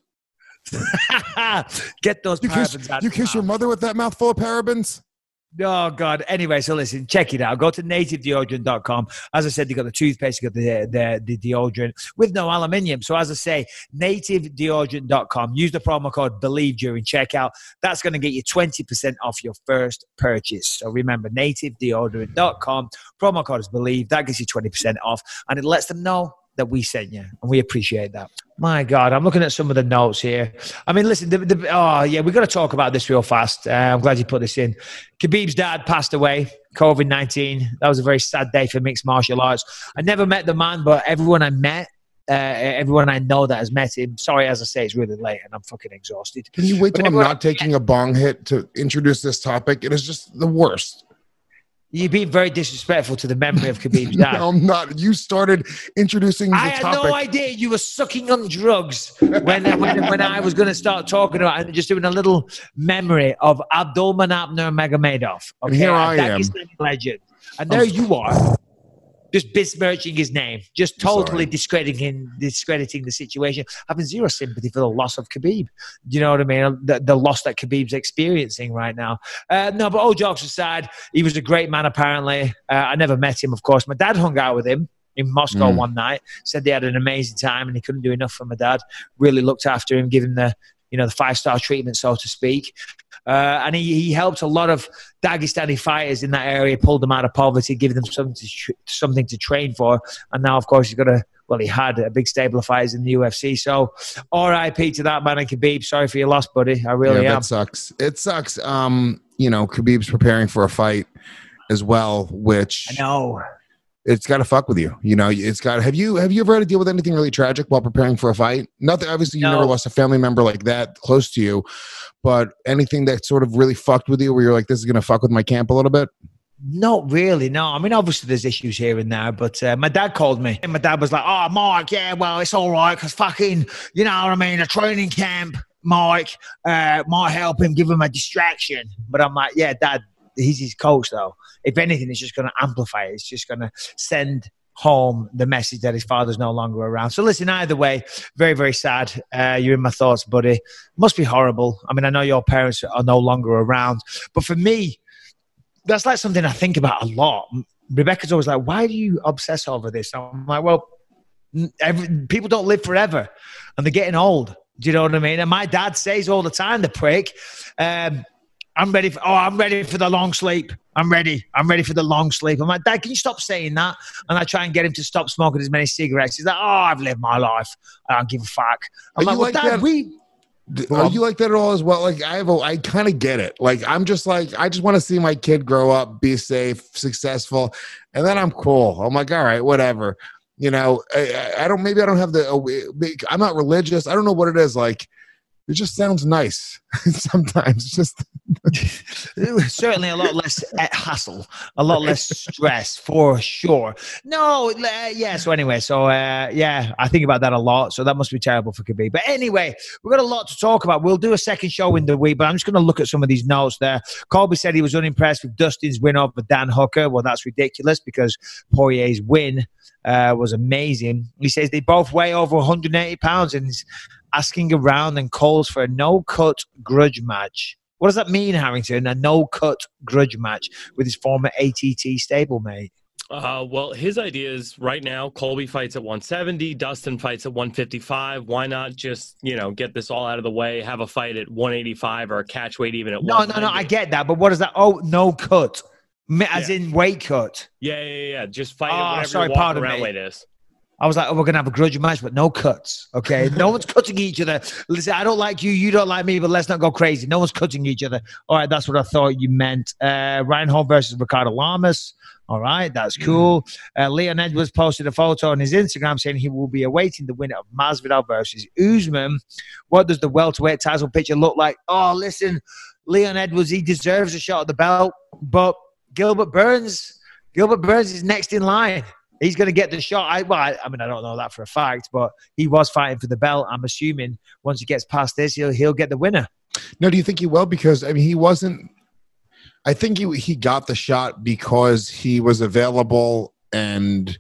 Get those You parabens kiss, out. you of kiss your your mouth. mother with that mouth full of parabens? Oh, God. Anyway, so listen, check it out. Go to native deodorant dot com. As I said, you got the toothpaste, you got the, the, the deodorant with no aluminium. So as I say, native deodorant dot com. Use the promo code BELIEVE during checkout. That's going to get you twenty percent off your first purchase. So remember, native deodorant dot com. Promo code is BELIEVE. That gets you twenty percent off. And it lets them know that we sent you. And we appreciate that. My God, I'm looking at some of the notes here. I mean, listen, the, the, oh, yeah, we've got to talk about this real fast. Uh, I'm glad you put this in. Khabib's dad passed away, covid nineteen. That was a very sad day for mixed martial arts. I never met the man, but everyone I met, uh, everyone I know that has met him, sorry, as I say, it's really late and I'm fucking exhausted. Can you wait till But I'm everyone- not taking a bong hit to introduce this topic? It is just the worst. You're being very disrespectful to the memory of Khabib's dad. No, I'm not. You started introducing the I had topic. no idea you were sucking on drugs when when, when I was going to start talking about it and just doing a little memory of Abdulmanap Nurmagomedov. And here I a am. Dagestani legend. And there you are, just besmirching his name, just totally Sorry. discrediting discrediting the situation, having zero sympathy for the loss of Khabib. Do you know what I mean? The, the loss that Khabib's experiencing right now. Uh, no, but all jokes aside, he was a great man, apparently. Uh, I never met him, of course. My dad hung out with him in Moscow Mm. one night, said they had an amazing time and he couldn't do enough for my dad. Really looked after him, gave him the, you know, the five-star treatment, so to speak. Uh, and he, he helped a lot of Dagestani fighters in that area, pulled them out of poverty, give them something to, tr- something to train for. And now, of course, he's got a, well, he had a big stable of fighters in the U F C. So R I P to that man and Khabib. Sorry for your loss, buddy. I really yeah, am. that sucks. It sucks. Um, you know, Khabib's preparing for a fight as well, which I know. it's got to fuck with you. You know, it's got. Have you have you ever had to deal with anything really tragic while preparing for a fight? Nothing. Obviously, you No. never lost a family member like that close to you, but anything that sort of really fucked with you, where you're like, this is gonna fuck with my camp a little bit. Not really, no. I mean, obviously there's issues here and there, but uh, my dad called me. And my dad was like, oh, Mike, yeah, well, it's all right because fucking, you know what I mean, a training camp, Mike, uh, might help him, give him a distraction. But I'm like, yeah, Dad, he's his coach, though. If anything, it's just going to amplify it. It's just going to send home the message that his father's no longer around. So listen, either way, very, very sad. Uh, you're in my thoughts, buddy. Must be horrible. I mean, I know your parents are no longer around, but for me, that's like something I think about a lot. Rebecca's always like, why do you obsess over this? I'm like, well, every, people don't live forever and they're getting old. Do you know what I mean? And my dad says all the time, the prick, um, I'm ready for, oh, I'm ready for the long sleep. I'm ready. I'm ready for the long sleep. I'm like, Dad, can you stop saying that? And I try and get him to stop smoking as many cigarettes. He's like, oh, I've lived my life. I don't give a fuck. I'm Are like, you well, like Dad, that? we... Are you like that at all as well? Like I have, a, I kind of get it. Like I'm just like, I just want to see my kid grow up, be safe, successful, and then I'm cool. I'm like, all right, whatever. You know, I, I don't. Maybe I don't have the. I'm not religious. I don't know what it is. Like, it just sounds nice sometimes. Just certainly a lot less hassle, a lot less stress for sure. No, uh, yeah. So anyway, so uh, yeah, I think about that a lot. So that must be terrible for Khabib. But anyway, we've got a lot to talk about. We'll do a second show in the week, but I'm just going to look at some of these notes there. Colby said he was unimpressed with Dustin's win over Dan Hooker. Well, that's ridiculous because Poirier's win uh, was amazing. He says they both weigh over one hundred eighty pounds and he's asking around and calls for a no-cut grudge match. What does that mean, Harrington? A no-cut grudge match with his former A T T stablemate? Uh, well, his idea is right now, Colby fights at one seventy, Dustin fights at one fifty-five. Why not just, you know, get this all out of the way, have a fight at one eighty-five or a catch weight even at no, one No, ninety? no, I get that. But what is that? Oh, no cut. As yeah. in weight cut. Yeah, yeah, yeah. Just fight oh, at whatever sorry, your walk pardon around me. weight is. I was like, oh, we're going to have a grudge match, but no cuts, okay? No one's cutting each other. Listen, I don't like you, you don't like me, but let's not go crazy. No one's cutting each other. All right, that's what I thought you meant. Uh, Ryan Hall versus Ricardo Lamas. All right, that's cool. Uh, Leon Edwards posted a photo on his Instagram saying he will be awaiting the winner of Masvidal versus Usman. What does the welterweight title picture look like? Oh, listen, Leon Edwards, he deserves a shot at the belt, but Gilbert Burns, Gilbert Burns is next in line. He's going to get the shot. I, well, I, I mean, I don't know that for a fact, but he was fighting for the belt. I'm assuming once he gets past this, he'll he'll get the winner. No, do you think he will? Because, I mean, he wasn't – I think he, he got the shot because he was available and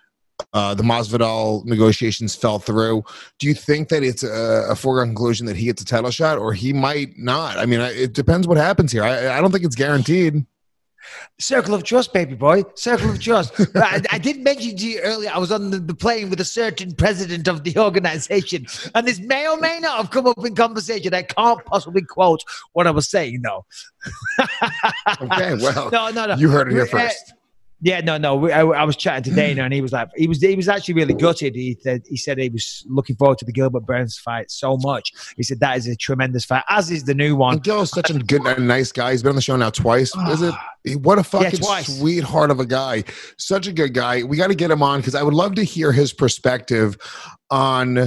uh, the Masvidal negotiations fell through. Do you think that it's a, a foregone conclusion that he gets a title shot or he might not? I mean, it depends what happens here. I, I don't think it's guaranteed. Circle of trust, baby boy. Circle of trust. I, I did mention to you earlier, I was on the, the plane with a certain president of the organization, and this may or may not have come up in conversation. I can't possibly quote what I was saying, though. Okay, well, no, no, no. You heard it here first. Uh, Yeah, no, no. We, I, I was chatting to Dana, and he was like, he was, he was actually really gutted. He said, he said he was looking forward to the Gilbert Burns fight so much. He said that is a tremendous fight, as is the new one. And Gil is such a good, a nice guy. He's been on the show now twice. Is it? What a fucking yeah, sweetheart of a guy. Such a good guy. We got to get him on because I would love to hear his perspective on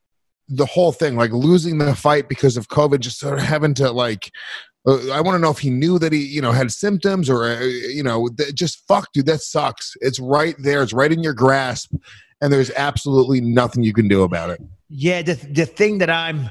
the whole thing, like losing the fight because of COVID, just sort of having to like. Uh, I want to know if he knew that he, you know, had symptoms or, uh, you know, th- just fuck, dude, that sucks. It's right there. It's right in your grasp. And there's absolutely nothing you can do about it. Yeah. The, the thing that I'm,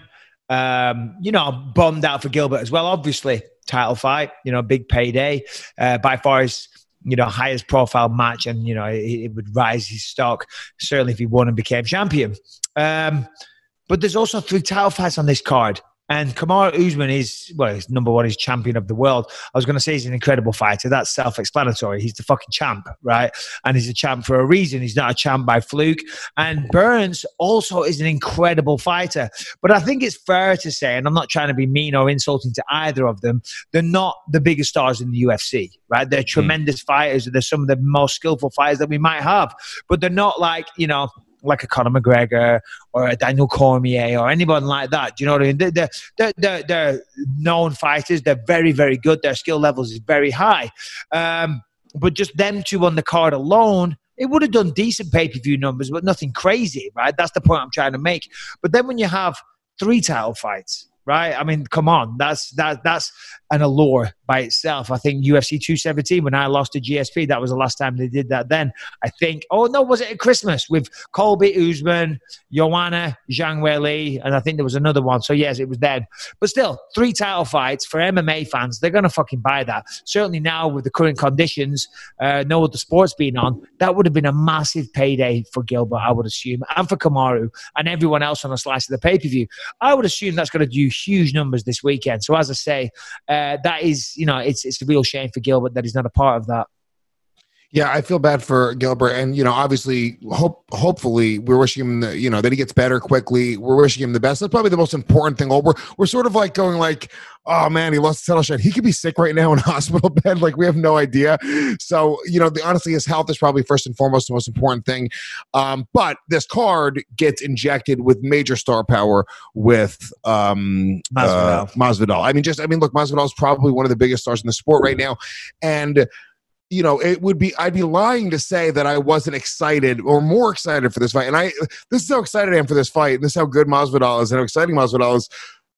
um, you know, bummed out for Gilbert as well, obviously title fight, you know, big payday, uh, by far his, you know, highest profile match. And, you know, it, it would rise his stock, certainly if he won and became champion. Um, but there's also three title fights on this card. And Kamaru Usman is, well, he's number one, he's champion of the world. I was going to say he's an incredible fighter. That's self-explanatory. He's the fucking champ, right? And he's a champ for a reason. He's not a champ by fluke. And Burns also is an incredible fighter. But I think it's fair to say, and I'm not trying to be mean or insulting to either of them, they're not the biggest stars in the U F C, right? They're tremendous mm. fighters. They're some of the most skillful fighters that we might have. But they're not like, you know, like a Conor McGregor or a Daniel Cormier or anyone like that. Do you know what I mean? They're, they're, they're, they're known fighters. They're very, very good. Their skill levels is very high. Um, but just them two on the card alone, it would have done decent pay-per-view numbers, but nothing crazy, right? That's the point I'm trying to make. But then when you have three title fights, right? I mean, come on. That's that that's an allure by itself. I think U F C two seventeen, when I lost to G S P, that was the last time they did that then. I think, oh, no, was it at Christmas with Colby Usman, Joanna, Zhang Weili, and I think there was another one. So, yes, it was then. But still, three title fights for M M A fans, they're going to fucking buy that. Certainly now with the current conditions, uh, no other sports being on, that would have been a massive payday for Gilbert, I would assume, and for Kamaru and everyone else on a slice of the pay-per-view. I would assume that's going to do huge numbers this weekend. So as I say, uh, that is, you know, it's it's a real shame for Gilbert that he's not a part of that. Yeah, I feel bad for Gilbert, and you know, obviously, hope hopefully, we're wishing him, the, you know, that he gets better quickly. We're wishing him the best. That's probably the most important thing. We're we're sort of like going like, oh man, he lost the title shot. He could be sick right now in a hospital bed. Like we have no idea. So you know, the, honestly, his health is probably first and foremost the most important thing. Um, but this card gets injected with major star power with um, Masvidal. Uh, Masvidal. I mean, just I mean, look, Masvidal is probably one of the biggest stars in the sport right now, and. You know, it would be, I'd be lying to say that I wasn't excited or more excited for this fight. And I, this is how excited I am for this fight. And this is how good Masvidal is and how exciting Masvidal is.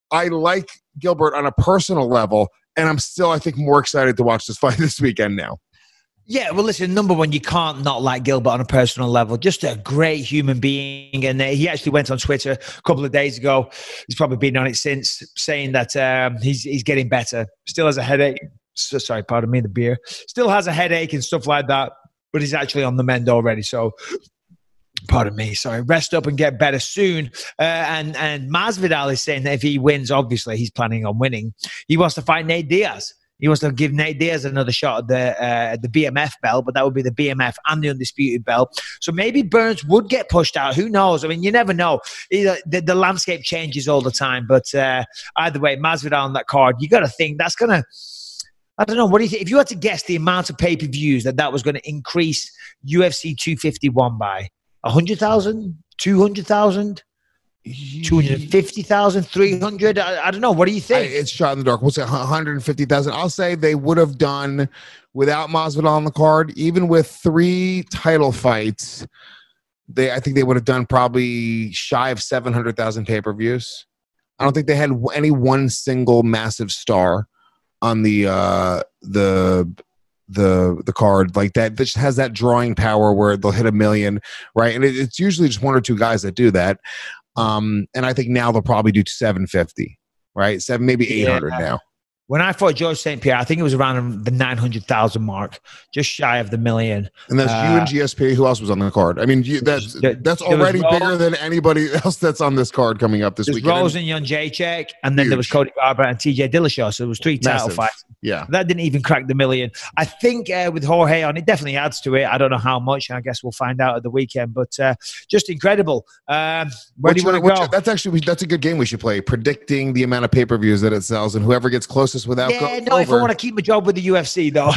I like Gilbert on a personal level, and I'm still, I think, more excited to watch this fight this weekend now. Yeah, well, listen, number one, you can't not like Gilbert on a personal level. Just a great human being. And uh, he actually went on Twitter a couple of days ago. He's probably been on it since, saying that um, he's he's getting better. Still has a headache. So, sorry, pardon me, the beer. Still has a headache and stuff like that, but he's actually on the mend already. So, pardon me, sorry. Rest up and get better soon. Uh, and, and Masvidal is saying that if he wins, obviously he's planning on winning, he wants to fight Nate Diaz. He wants to give Nate Diaz another shot at the uh, the B M F belt, but that would be the B M F and the Undisputed belt. So maybe Burns would get pushed out. Who knows? I mean, you never know. Either, the, the landscape changes all the time. But uh, either way, Masvidal on that card, you got to think that's going to, I don't know, what do you think? If you had to guess the amount of pay-per-views that that was going to increase U F C two fifty-one by, one hundred thousand, two hundred thousand? two hundred fifty thousand, three hundred. I, I don't know. What do you think? I, it's shot in the dark. We'll say one hundred fifty thousand. I'll say they would have done without Masvidal on the card, even with three title fights. They, I think they would have done probably shy of seven hundred thousand pay-per-views. I don't think they had any one single massive star on the uh, the the the card like that. That just has that drawing power where they'll hit a million, right? And it, it's usually just one or two guys that do that. Um, and I think now they'll probably do seven fifty, right? Seven, maybe eight hundred yeah. now. When I fought George Saint Pierre, I think it was around the nine hundred thousand mark, just shy of the million. And that's uh, you and G S P. Who else was on the card? I mean, you, that's that's already bigger than anybody else that's on this card coming up this weekend. Rose and Jacek, and then Huge. There was Cody Barber and T J Dillashaw. So it was three title Massive. fights. Yeah. That didn't even crack the million. I think uh, with Jorge on, it definitely adds to it. I don't know how much. I guess we'll find out at the weekend. But uh, just incredible. Um, where which, do you want to go? That's actually that's a good game we should play, predicting the amount of pay-per-views that it sells, and whoever gets closest without yeah, going no, over. If I want to keep my job with the U F C, though.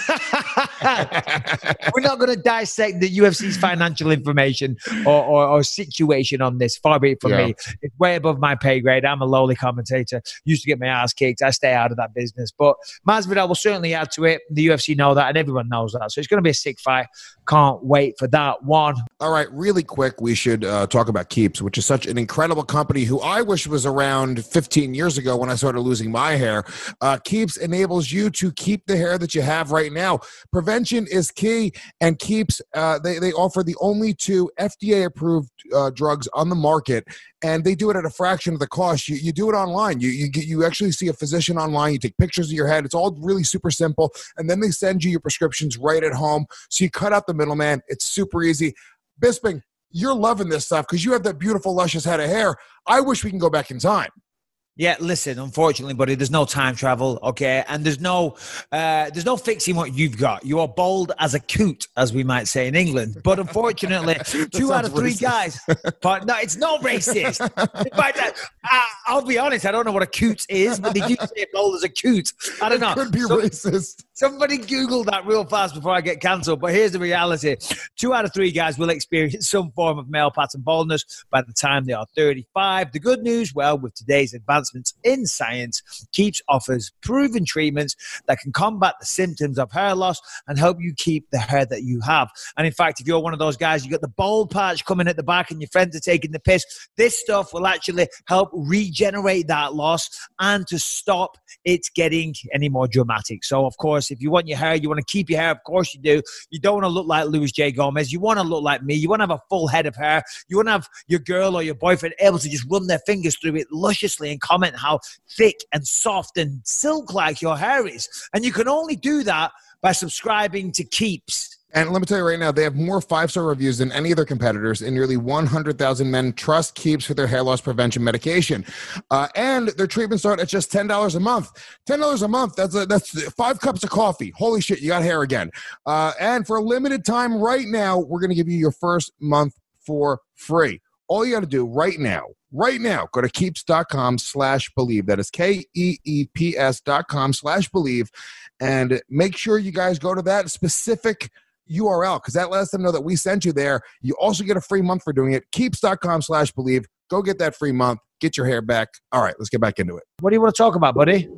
We're not going to dissect the U F C's financial information or, or, or situation on this. Far be it from yeah. me. It's way above my pay grade. I'm a lowly commentator. Used to get my ass kicked. I stay out of that business. But Masvidal will certainly add to it. The U F C know that, and everyone knows that. So it's going to be a sick fight. Can't wait for that one. All right, really quick, we should uh, talk about Keeps, which is such an incredible company who I wish was around fifteen years ago when I started losing my hair. Uh, Keeps enables you to keep the hair that you have right now. Prevention is key, and Keeps, uh, they, they offer the only two F D A-approved uh, drugs on the market, and they do it at a fraction of the cost. You, you do it online. You, you, you actually see a physician online. You take pictures of your head. It's all really super simple, and then they send you your prescriptions right at home, so you cut out the middleman. It's super easy. Bisping, you're loving this stuff because you have that beautiful, luscious head of hair. I wish we can go back in time. Yeah, listen, unfortunately, buddy, there's no time travel, okay? And there's no uh, there's no fixing what you've got. You are bold as a coot, as we might say in England. But unfortunately, two out of three racist. guys. But no, it's not racist. In fact, I, I'll be honest, I don't know what a coot is, but they do say bold as a coot. I don't know. It could be so, racist. Somebody Google that real fast before I get cancelled. But here's the reality. Two out of three guys will experience some form of male pattern baldness by the time they are thirty-five. The good news, well, with today's advancements in science, Keeps offers proven treatments that can combat the symptoms of hair loss and help you keep the hair that you have. And in fact, if you're one of those guys, you got the bald patch coming at the back and your friends are taking the piss, this stuff will actually help regenerate that loss and to stop it getting any more dramatic. So, of course, if you want your hair, you want to keep your hair, of course you do. You don't want to look like Luis J. Gomez. You want to look like me. You want to have a full head of hair. You want to have your girl or your boyfriend able to just run their fingers through it lusciously and comment how thick and soft and silk-like your hair is. And you can only do that by subscribing to Keeps. And let me tell you right now, they have more five-star reviews than any of their competitors, and nearly one hundred thousand men trust Keeps for their hair loss prevention medication. Uh, and their treatments start at just ten dollars a month. ten dollars a month, that's a, that's five cups of coffee. Holy shit, you got hair again. Uh, and for a limited time right now, we're going to give you your first month for free. All you got to do right now, right now, go to keeps.com slash believe. That is K-E-E-P-S dot com slash believe. And make sure you guys go to that specific U R L because that lets them know that we sent you there. You also get a free month for doing it. Keeps.com slash believe. Go get that free month. Get your hair back. All right, let's get back into it. What do you want to talk about, buddy?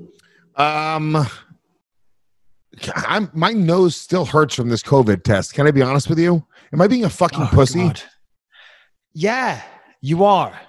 Um, I'm my nose still hurts from this COVID test. Can I be honest with you? Am I being a fucking oh, pussy? God. Yeah, you are.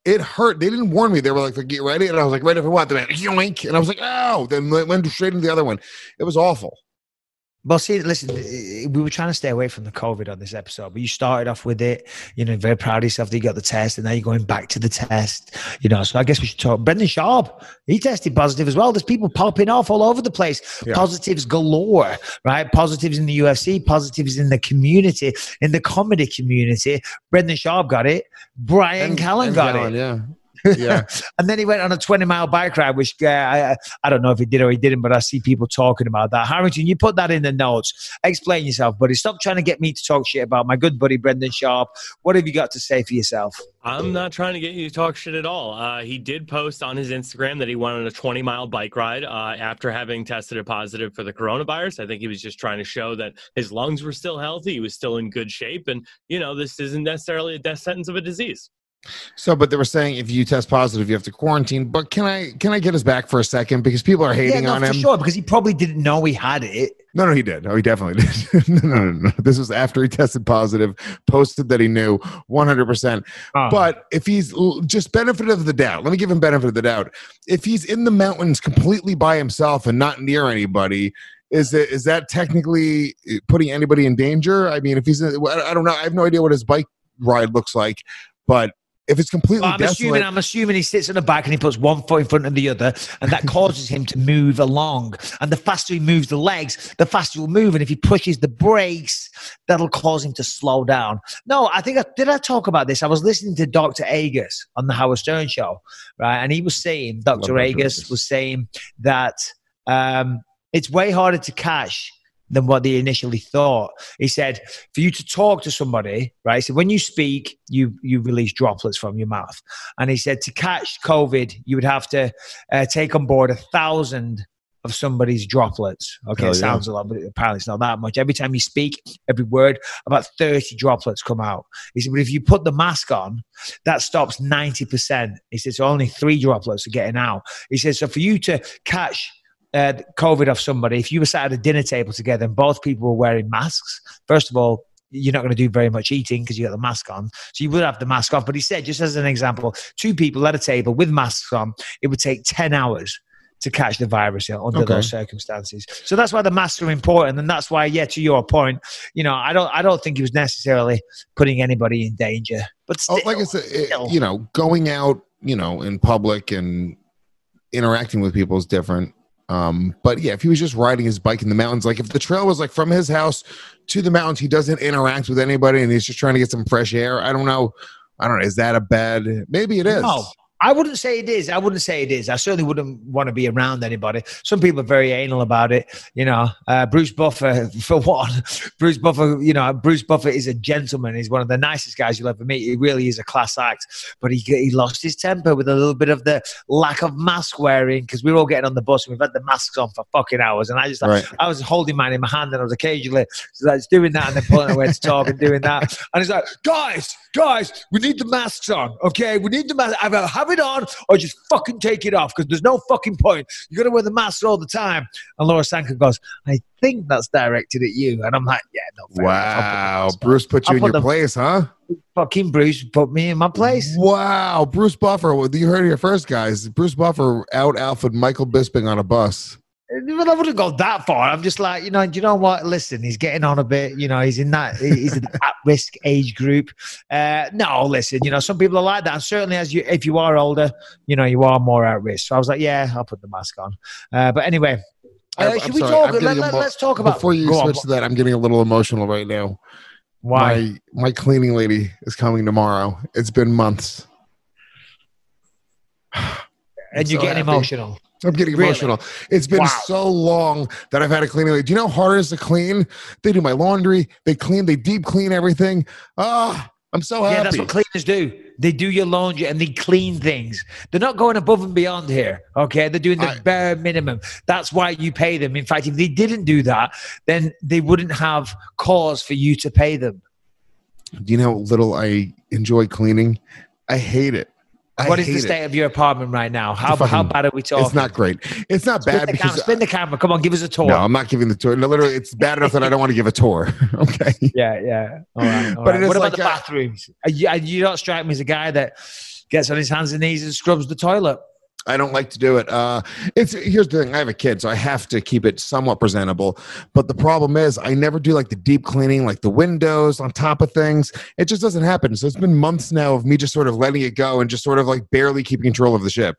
it hurt. They didn't warn me. They were like, "Get ready," and I was like, "Ready for what?" They went, yoink, and I was like, "Oh!" Then it went straight into the other one. It was awful. Well, see, listen, we were trying to stay away from the COVID on this episode, but you started off with it, you know, very proud of yourself that you got the test, and now you're going back to the test, you know, so I guess we should talk. Brendan Schaub, he tested positive as well. There's people popping off all over the place. Yeah. Positives galore, right? Positives in the U F C, positives in the community, in the comedy community. Brendan Schaub got it. Brian and, Callen and got Callen, it. Yeah. Yeah, and then he went on a twenty mile bike ride, which uh, I, I don't know if he did or he didn't, but I see people talking about that. Harrington, you put that in the notes. Explain yourself, buddy. Stop trying to get me to talk shit about my good buddy Brendan Schaub. What have you got to say for yourself? I'm not trying to get you to talk shit at all. Uh, he did post on his Instagram that he went on a twenty mile bike ride uh, after having tested positive for the coronavirus. I think he was just trying to show that his lungs were still healthy. He was still in good shape. And, you know, this isn't necessarily a death sentence of a disease. So, but they were saying if you test positive, you have to quarantine. But can I can I get us back for a second because people are hating yeah, no, on for him? Sure, because he probably didn't know he had it. No, no, he did. Oh, he definitely did. no, no, no, no. This was after he tested positive, posted that he knew one hundred percent. Oh. But if he's just benefit of the doubt, let me give him benefit of the doubt. If he's in the mountains completely by himself and not near anybody, is that is that technically putting anybody in danger? I mean, if he's in, I don't know. I have no idea what his bike ride looks like, but if it's completely well, I'm desolate, assuming I'm assuming he sits on the back and he puts one foot in front of the other, and that causes him to move along. And the faster he moves the legs, the faster he'll move. And if he pushes the brakes, that'll cause him to slow down. No, I think I, did I talk about this? I was listening to Doctor Agus on the Howard Stern show, right? And he was saying, Doctor Agus was saying that um, it's way harder to catch than what they initially thought. He said, for you to talk to somebody, right? So when you speak, you you release droplets from your mouth. And he said to catch COVID, you would have to uh, take on board a thousand of somebody's droplets. Okay, Hell it sounds yeah. a lot, but apparently it's not that much. Every time you speak, every word, about thirty droplets come out. He said, but if you put the mask on, that stops ninety percent. He said, so only three droplets are getting out. He said, so for you to catch Uh, COVID off somebody, if you were sat at a dinner table together and both people were wearing masks, first of all, you're not going to do very much eating because you got the mask on. So you would have the mask off. But he said, just as an example, two people at a table with masks on, it would take ten hours to catch the virus, you know, under okay. those circumstances. So that's why the masks are important. And that's why, yeah, to your point, you know, I don't I don't think he was necessarily putting anybody in danger. But still, oh, like I said, it, you know, going out, you know, in public and interacting with people is different. Um, but yeah, if he was just riding his bike in the mountains, like if the trail was like from his house to the mountains, he doesn't interact with anybody and he's just trying to get some fresh air. I don't know. I don't know. Is that a bad, maybe it is. No. I wouldn't say it is. I wouldn't say it is. I certainly wouldn't want to be around anybody. Some people are very anal about it. You know, uh, Bruce Buffer, for one, Bruce Buffer, you know, Bruce Buffer is a gentleman. He's one of the nicest guys you'll ever meet. He really is a class act. But he he lost his temper with a little bit of the lack of mask wearing because we were all getting on the bus and we've had the masks on for fucking hours. And I just, right. I was holding mine in my hand and I was occasionally like, doing that and then pulling away to talk and doing that. And he's like, guys, guys, we need the masks on, okay? We need the mask. Either have it on or just fucking take it off because there's no fucking point. You got to wear the mask all the time. And Laura Sanko goes, I think that's directed at you. And I'm like, yeah, no. Wow. Bruce put you I'll in your the, place, huh? Fucking Bruce put me in my place. Wow. Bruce Buffer. You heard it here first, guys. Bruce Buffer out alphaed Michael Bisping on a bus. Well, I wouldn't go that far. I'm just like, you know, do you know what? Listen, he's getting on a bit. You know, he's in that, he's in the at-risk age group. Uh, no, listen, you know, some people are like that. And certainly as you, if you are older, you know, you are more at risk. So I was like, yeah, I'll put the mask on. Uh, but anyway, uh, should we talk? Let, let, let's talk about. Before you switch on. to that, I'm getting a little emotional right now. Why? My, my cleaning lady is coming tomorrow. It's been months. And you're so getting happy. emotional. I'm getting really? emotional. It's been wow. so long that I've had a cleaning lady. Do you know how hard it is to clean? They do my laundry. They clean. They deep clean everything. Ah, oh, I'm so happy. Yeah, that's what cleaners do. They do your laundry and they clean things. They're not going above and beyond here, okay? They're doing the I, bare minimum. That's why you pay them. In fact, if they didn't do that, then they wouldn't have cause for you to pay them. Do you know how little I enjoy cleaning? I hate it. I what is the state it. of your apartment right now? How fucking, how bad are we talking? It's not great. It's not spin bad the because camera, spin the camera. Come on, give us a tour. No, I'm not giving the tour. No, literally, it's bad enough that I don't want to give a tour. Okay. Yeah, yeah. All right. All but right. It is what like about the a, bathrooms? Are you, are you don't strike me as a guy that gets on his hands and knees and scrubs the toilet. I don't like to do it. Uh, it's here's the thing. I have a kid, so I have to keep it somewhat presentable. But the problem is I never do like the deep cleaning, like the windows on top of things. It just doesn't happen. So it's been months now of me just sort of letting it go and just sort of like barely keeping control of the ship.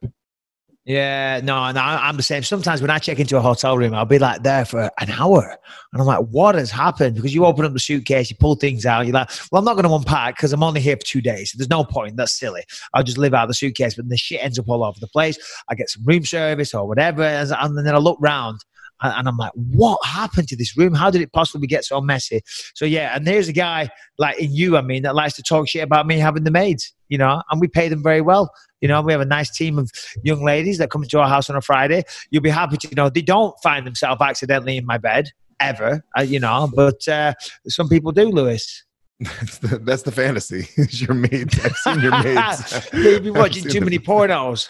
Yeah, no, no, I'm the same. Sometimes when I check into a hotel room, I'll be like there for an hour. And I'm like, what has happened? Because you open up the suitcase, you pull things out. You're like, well, I'm not going to unpack because I'm only here for two days. So there's no point. That's silly. I'll just live out of the suitcase. But the shit ends up all over the place. I get some room service or whatever. And then I look round. And I'm like, what happened to this room? How did it possibly get so messy? So, yeah, and there's a guy like in you, I mean, that likes to talk shit about me having the maids, you know, and we pay them very well. You know, we have a nice team of young ladies that come to our house on a Friday. You'll be happy to know they don't find themselves accidentally in my bed, ever, uh, you know, but uh, some people do, Lewis. That's the, that's the fantasy. It's your maids. I've seen your maids. You've been watching too many pornos.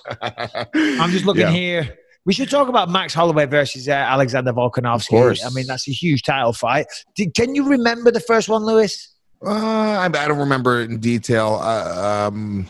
I'm just looking yeah. here. We should talk about Max Holloway versus uh, Alexander Volkanovski. I mean, that's a huge title fight. Did, can you remember the first one, Lewis? Uh, I, I don't remember it in detail. Uh, um,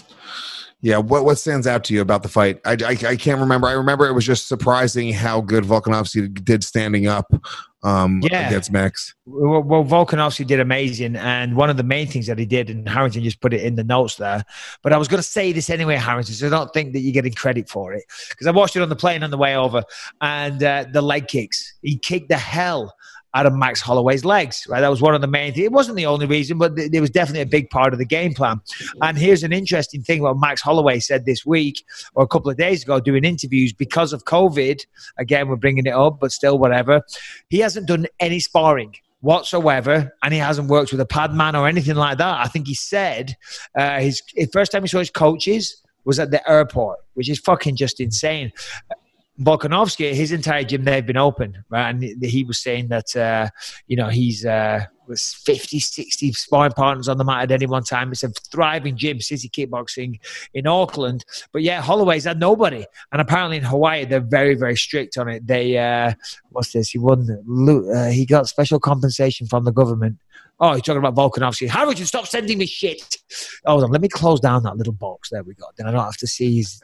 yeah, what what stands out to you about the fight? I, I, I can't remember. I remember it was just surprising how good Volkanovski did standing up um, yeah. against Max. Well, well, Volkanovski did amazing. And one of the main things that he did, and Harrington just put it in the notes there, but I was going to say this anyway, Harrington, so I don't think that you're getting credit for it. Because I watched it on the plane on the way over, and uh, the leg kicks. He kicked the hell out of Max Holloway's legs, right? That was one of the main things. It wasn't the only reason, but th- there was definitely a big part of the game plan. And here's an interesting thing what Max Holloway said this week or a couple of days ago doing interviews because of COVID. Again, we're bringing it up, but still whatever. He hasn't done any sparring whatsoever, and he hasn't worked with a pad man or anything like that. I think he said uh, his, his first time he saw his coaches was at the airport, which is fucking just insane. Volkanovski, his entire gym, they've been open, right? And he was saying that, uh, you know, he's uh, was fifty, sixty sparring partners on the mat at any one time. It's a thriving gym, City Kickboxing in Auckland. But yeah, Holloway's had nobody. And apparently in Hawaii, they're very, very strict on it. They, uh, what's this? He won, uh, he got special compensation from the government. Oh, you're talking about Volkanovski. Harrington, stop sending me shit. Hold on, let me close down that little box. There we go. Then I don't have to see his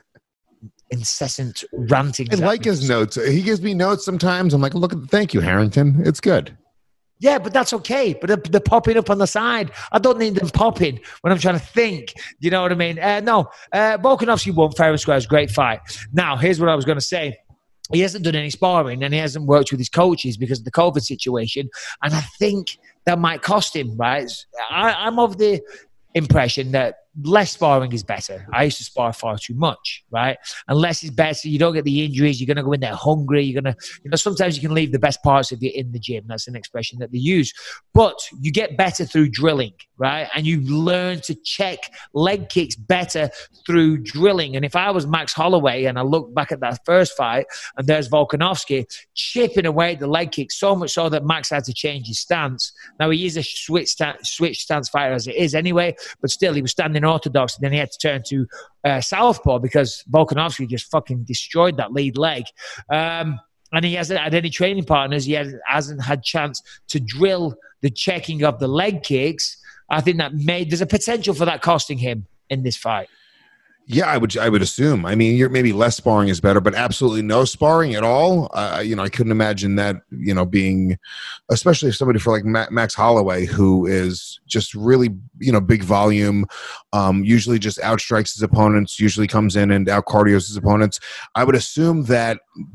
incessant ranting. I like his notes. He gives me notes sometimes. I'm like, look, thank you, Harrington. It's good. Yeah, but that's okay. But they're, they're popping up on the side. I don't need them popping when I'm trying to think. You know what I mean? Uh, no, uh, Volkanovski won fair and square. It was a great fight. Now, here's what I was going to say. He hasn't done any sparring and he hasn't worked with his coaches because of the COVID situation. And I think that might cost him, right? I, I'm of the impression that less sparring is better. I used to spar far too much, right? And less is better. You don't get the injuries. You're going to go in there hungry. You're going to, you know, sometimes you can leave the best parts of you in the gym. That's an expression that they use. But you get better through drilling, right? And you learn to check leg kicks better through drilling. And if I was Max Holloway and I look back at that first fight and there's Volkanovski chipping away at the leg kick so much so that Max had to change his stance. Now, he is a switch, sta- switch stance fighter as it is anyway, but still he was standing orthodox and then he had to turn to uh, southpaw because Volkanovski just fucking destroyed that lead leg. Um, and he hasn't had any training partners. He hasn't, hasn't had chance to drill the checking of the leg kicks. I think that made there's a potential for that costing him in this fight. Yeah, I would. I would assume. I mean, you're, maybe less sparring is better, but absolutely no sparring at all. Uh, you know, I couldn't imagine that. You know, being, especially if somebody for like Max Holloway, who is just really, you know, big volume, um, usually just outstrikes his opponents, usually comes in and out cardios his opponents. I would assume that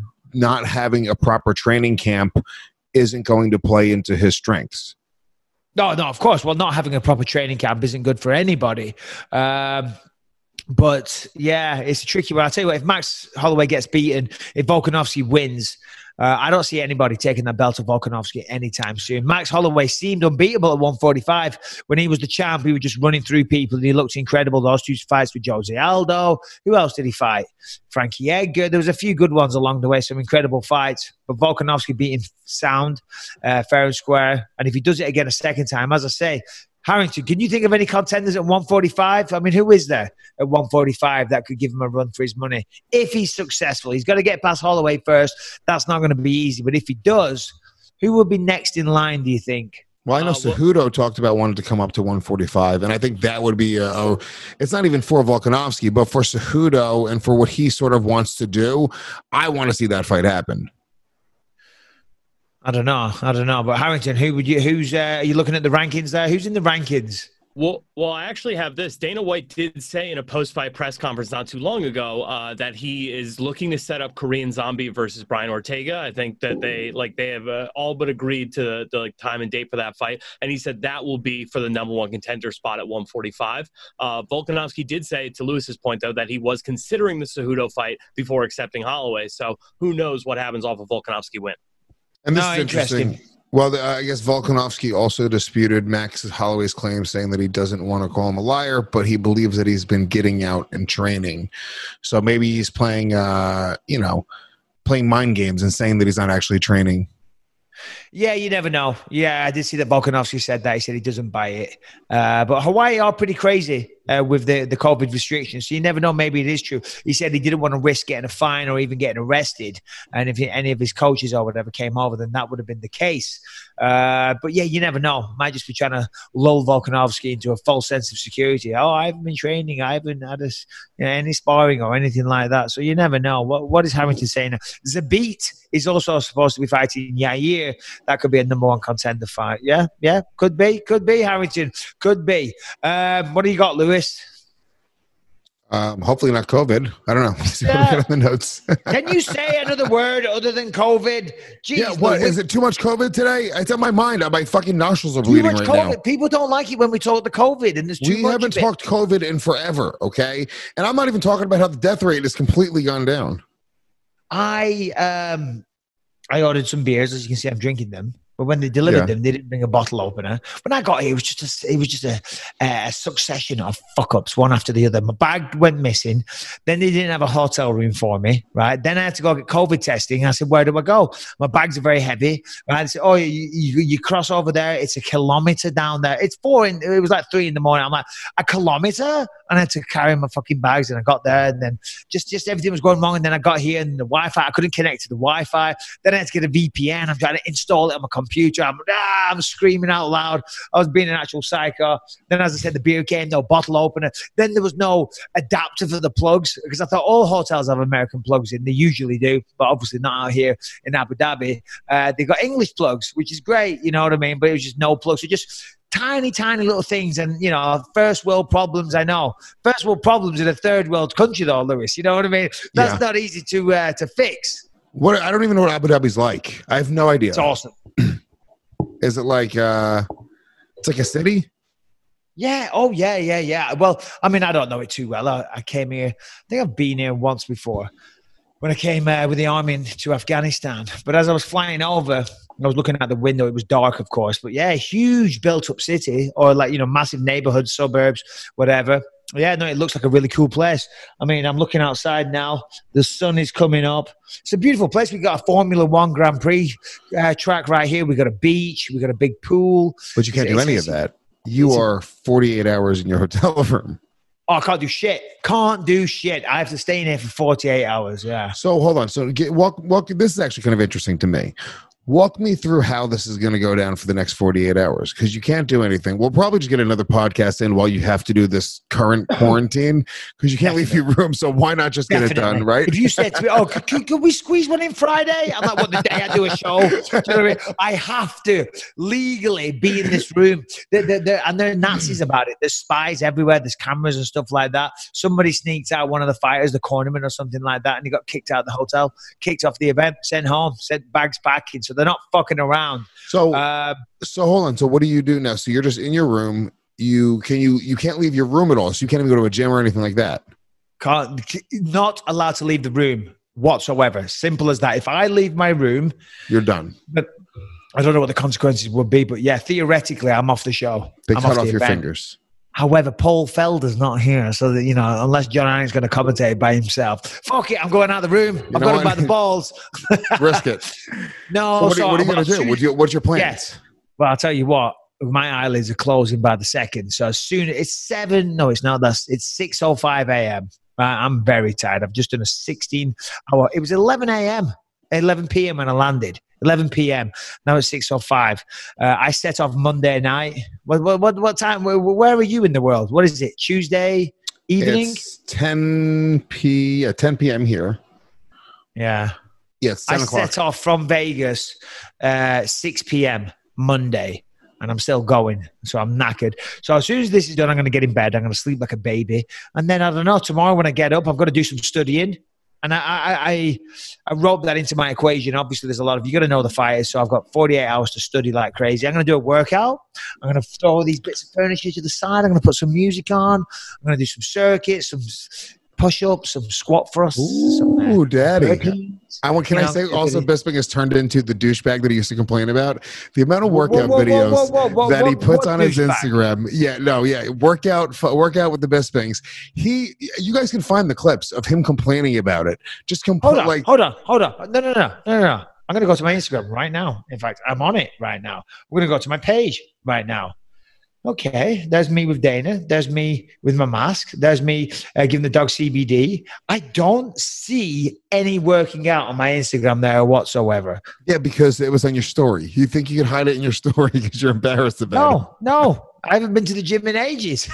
not having a proper training camp isn't going to play into his strengths. No, no, of course. Well, not having a proper training camp isn't good for anybody. Um, But, yeah, it's a tricky one. I'll tell you what, if Max Holloway gets beaten, if Volkanovski wins, uh, I don't see anybody taking that belt of Volkanovski anytime soon. Max Holloway seemed unbeatable at one forty-five. When he was the champ, he was just running through people, and he looked incredible. Those two fights with Jose Aldo. Who else did he fight? Frankie Edgar. There was a few good ones along the way, some incredible fights. But Volkanovski beating sound, uh, fair and square. And if he does it again a second time, as I say, Harrington, can you think of any contenders at one forty-five? I mean, who is there at one forty-five that could give him a run for his money? If he's successful, he's got to get past Holloway first. That's not going to be easy. But if he does, who will be next in line, do you think? Well, I know Uh, Cejudo talked about wanting to come up to one forty-five, and I think that would be a, a it's not even for Volkanovski, but for Cejudo and for what he sort of wants to do, I want to see that fight happen. I don't know. I don't know. But Harrington, who would you? Who's? Uh, are you looking at the rankings there? Who's in the rankings? Well, well, I actually have this. Dana White did say in a post-fight press conference not too long ago uh, that he is looking to set up Korean Zombie versus Brian Ortega. I think that they like they have uh, all but agreed to the, the like time and date for that fight, and he said that will be for the number one contender spot at one forty-five. Uh, Volkanovski did say, to Lewis's point though, that he was considering the Cejudo fight before accepting Holloway. So who knows what happens off a Volkanovski win? And this No, is interesting. interesting. Well, the, uh, I guess Volkanovski also disputed Max Holloway's claim, saying that he doesn't want to call him a liar, but he believes that he's been getting out and training. So maybe he's playing, uh, you know, playing mind games and saying that he's not actually training. Yeah, you never know. Yeah, I did see that Volkanovski said that. He said he doesn't buy it. Uh, but Hawaii are pretty crazy uh, with the, the COVID restrictions. So you never know. Maybe it is true. He said he didn't want to risk getting a fine or even getting arrested. And if he, any of his coaches or whatever came over, then that would have been the case. Uh, but yeah, you never know. Might just be trying to lull Volkanovski into a false sense of security. Oh, I haven't been training. I haven't had a, you know, any sparring or anything like that. So you never know. What What is Harrington saying? Zabit is also supposed to be fighting Yair. That could be a number one contender fight. Yeah, yeah, could be, could be, Harrington, could be. Um, what do you got, Lewis? Um, hopefully not COVID. I don't know. See what Yeah. we got on the notes. Can you say another word other than COVID? Jeez, Yeah, what the- is it? Too much COVID today? It's on my mind. My fucking nostrils are Too bleeding much right COVID. now. People don't like it when we talk the COVID, and there's too We much haven't of it. talked COVID in forever, okay? And I'm not even talking about how the death rate has completely gone down. I um, I ordered some beers. As you can see, I'm drinking them. But when they delivered Yeah. them, they didn't bring a bottle opener. When I got here, it was just a, it was just a, a succession of fuck ups, one after the other. My bag went missing. Then they didn't have a hotel room for me, right? Then I had to go get COVID testing. I said, where do I go? My bags are very heavy. Right? I said, oh, you, you, you cross over there. It's a kilometer down there. It's four. In, it was like three in the morning. I'm like, a kilometer? And I had to carry my fucking bags. And I got there, and then just just everything was going wrong. And then I got here, and the Wi-Fi, I couldn't connect to the Wi-Fi. Then I had to get a V P N. I'm trying to install it on my computer. I'm, ah, I'm screaming out loud. I was being an actual psycho. Then, as I said, the beer came, no bottle opener. Then there was no adapter for the plugs, because I thought all hotels have American plugs in. They usually do, but obviously not out here in Abu Dhabi. Uh, they got English plugs, which is great, you know what I mean? But it was just no plugs. So just tiny, tiny little things. And, you know, first world problems, I know. First world problems in a third world country, though, Lewis. You know what I mean? That's Yeah. not easy to uh, to fix. What I don't even know what Abu Dhabi's like. I have no idea. It's awesome. Is it like uh it's like a city? Yeah. Oh, yeah, yeah, yeah. Well, I mean, I don't know it too well. I, I came here. I think I've been here once before when I came uh, with the army to Afghanistan. But as I was flying over, I was looking out the window. It was dark, of course. But yeah, huge built-up city, or like, you know, massive neighborhoods, suburbs, whatever. Yeah, no, it looks like a really cool place. I mean, I'm looking outside now. The sun is coming up. It's a beautiful place. We got a Formula One Grand Prix uh, track right here. We got a beach. We got a big pool. But you can't It's- do any of it's- that. You it's a- are forty-eight hours in your hotel room. Oh, I can't do shit. Can't do shit. I have to stay in here for forty-eight hours. Yeah. So hold on. So get, walk, walk. This is actually kind of interesting to me. Walk me through how this is going to go down for the next forty-eight hours, because you can't do anything. We'll probably just get another podcast in while you have to do this current quarantine, because you can't leave your room. So why not just get it done, right? If you said to me, "Oh, could, could, could we squeeze one in Friday?" I'm like, "What, the day I do a show?" Do you know what I mean? I have to legally be in this room. They're, they're, they're, and there are Nazis about it. There's spies everywhere. There's cameras and stuff like that. Somebody sneaked out, one of the fighters, the cornerman or something like that, and he got kicked out of the hotel, kicked off the event, sent home, sent bags packing. So they're not fucking around. So, Uh, so hold on. So what do you do now? So you're just in your room. You can you you can't leave your room at all. So you can't even go to a gym or anything like that. can't, not allowed to leave the room whatsoever. Simple as that. If I leave my room, You're done. but I don't know what the consequences would be, but yeah, theoretically, I'm off the show. They I'm cut off off the your event. fingers. However, Paul Felder's not here, so that, you know, unless John Allen's going to commentate by himself, fuck it, I'm going out of the room. I've know got him what? by the balls. Risk it. No, So what, so are, what are you well, going to do? soon- What you, what's your plan? Yes. Well, I'll tell you what. My eyelids are closing by the second. So as soon it's seven, no, it's not. That's it's six oh five a.m. Right, I'm very tired. I've just done a sixteen hour. It was eleven a.m. eleven p.m. when I landed. eleven p.m. Now it's six oh five. Uh, I set off Monday night. What, what, what, what time? Where, where are you in the world? What is it? Tuesday evening? It's ten p. Uh, ten p.m. here. Yeah. Yes, I ten o'clock. set off from Vegas uh, six p.m. Monday, and I'm still going, so I'm knackered. So as soon as this is done, I'm going to get in bed. I'm going to sleep like a baby, and then I don't know. Tomorrow when I get up, I've got to do some studying, and I I I, I wrote that into my equation. Obviously, there's a lot of you got to know the fighters, so I've got forty-eight hours to study like crazy. I'm going to do a workout. I'm going to throw all these bits of furniture to the side. I'm going to put some music on. I'm going to do some circuits, some push-ups, some squat thrusts. Ooh, some, uh, daddy. burpees. I want, can You I know, say also it- Bisping has turned into the douchebag that he used to complain about? The amount of workout whoa, whoa, videos whoa, whoa, whoa, that he what- puts what on his douchebag? Instagram. Yeah, no, yeah. Workout workout with the Bispings. He you guys can find the clips of him complaining about it. Just Hold complete on, like hold on, hold on. No, no, no, no, no, no. I'm going to go to my Instagram right now. In fact, I'm on it right now. We're going to go to my page right now. Okay, there's me with Dana. There's me with my mask. There's me uh, giving the dog C B D. I don't see any working out on my Instagram there whatsoever. yeah, because it was on your story. You think you can hide it in your story because you're embarrassed about it. No, no. I haven't been to the gym in ages.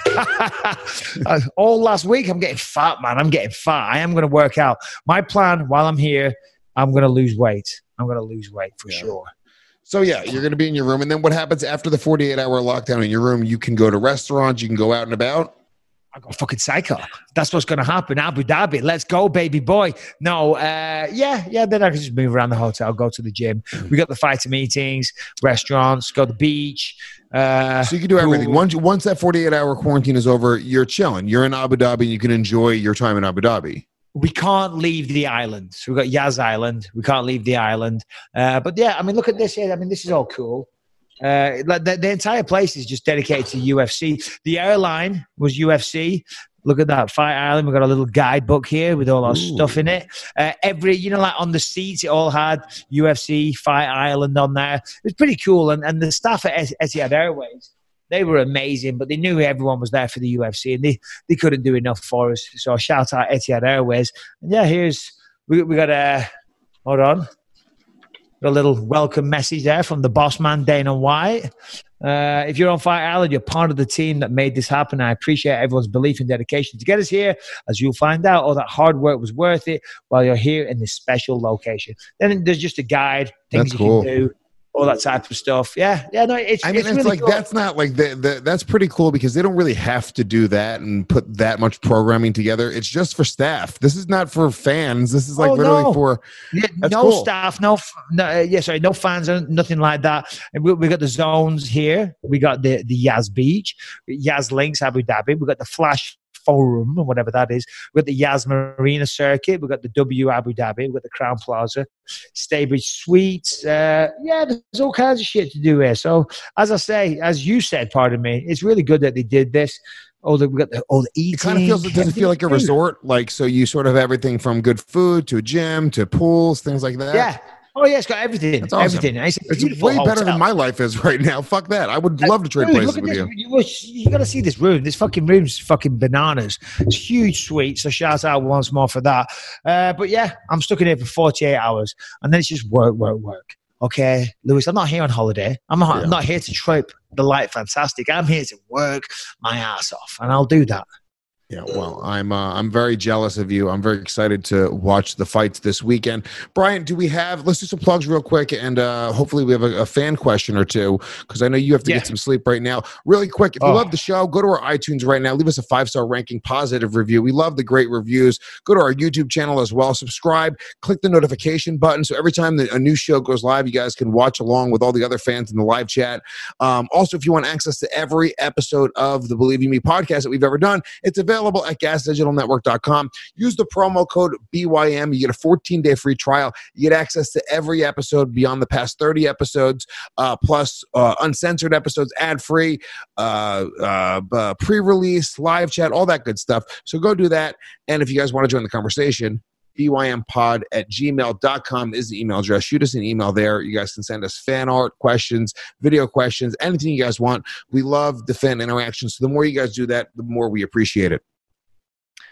Uh, all last week, I'm getting fat, man. I'm getting fat. I am going to work out. My plan while I'm here, I'm going to lose weight. I'm going to lose weight for Yeah. sure. So yeah, you're going to be in your room, and then what happens after the forty-eight hour lockdown in your room? You can go to restaurants, you can go out and about. I go fucking psycho. That's what's going to happen. Abu Dhabi. Let's go, baby boy. No, uh, yeah, yeah. Then I can just move around the hotel, go to the gym. We got the fighter meetings, restaurants, go to the beach. Uh, So you can do everything. pool. Once once that forty-eight hour quarantine is over, you're chilling. You're in Abu Dhabi. You can enjoy your time in Abu Dhabi. We can't leave the island. So we've got Yaz Island. We can't leave the island. Uh, but yeah, I mean, look at this here. I mean, this is all cool. Uh, like the, the entire place is just dedicated to U F C. The airline was U F C. Look at that, Fight Island. We've got a little guidebook here with all our Ooh. stuff in it. Uh, every, you know, like on the seats, it all had U F C, Fight Island on there. It was pretty cool. And, and the staff at Es- Etihad Airways, they were amazing, but they knew everyone was there for the U F C, and they, they couldn't do enough for us. So shout out Etihad Airways. And yeah, here's, we, we got a, hold on. Got a little welcome message there from the boss man, Dana White. Uh, if you're on Fight Island, you're part of the team that made this happen. I appreciate everyone's belief and dedication to get us here. As you'll find out, all that hard work was worth it while you're here in this special location. Then there's just a guide, things That's you cool. can do, all that type of stuff. Yeah, yeah, no, it's. I mean, it's, it's, really like cool. that's not like the, the that's pretty cool because they don't really have to do that and put that much programming together. It's just for staff. This is not for fans. This is like Oh, literally no. for Yeah, That's no cool. staff, no, f- no uh, yeah, sorry, no fans, uh, nothing like that. And we, we got the zones here. We got the the Yaz Beach, Yaz Links, Abu Dhabi. We got the Flash Forum, or whatever that is. We got the Yaz Marina Circuit. We got the W Abu Dhabi. We got the Crown Plaza, Staybridge Suites. Uh, yeah, there's all kinds of shit to do here. So, as I say, as you said, pardon me, it's really good that they did this. Oh, the, we got the all the eating. it kind of feels it doesn't feel like a everything. resort. Like so, you sort of have everything from good food to a gym to pools, things like that. Yeah. Oh yeah, it's got everything. That's awesome. Everything. And It's, a It's beautiful way better hotel. than my life is right now. Fuck that. I would love to trade Dude, places look at with this. you. You, you got to see this room. This fucking room's fucking bananas. It's a huge suite. So shout out once more for that. Uh, but yeah, I'm stuck in here for forty-eight hours, and then it's just work, work, work. Okay, Lewis, I'm not here on holiday. I'm not, Yeah. I'm not here to trope the light fantastic. I'm here to work my ass off, and I'll do that. Yeah, well, I'm uh, I'm very jealous of you. I'm very excited to watch the fights this weekend. Brian, do we have? Let's do some plugs real quick, and uh, hopefully we have a, a fan question or two because I know you have to Yeah. get some sleep right now. Really quick, if you Oh. love the show, go to our iTunes right now. Leave us a five star ranking, positive review. We love the great reviews. Go to our YouTube channel as well. Subscribe. Click the notification button so every time that a new show goes live, you guys can watch along with all the other fans in the live chat. Um, also, if you want access to every episode of the Believe You Me podcast that we've ever done, it's available at gas digital network dot com. Use the promo code B Y M. You get a fourteen day free trial. You get access to every episode beyond the past thirty episodes, uh, plus uh, uncensored episodes, ad-free, uh, uh, uh, pre-release, live chat, all that good stuff. So go do that. And if you guys want to join the conversation, B Y M pod at gmail dot com is the email address. Shoot us an email there. You guys can send us fan art, questions, video questions, anything you guys want. We love the fan interaction. So the more you guys do that, the more we appreciate it.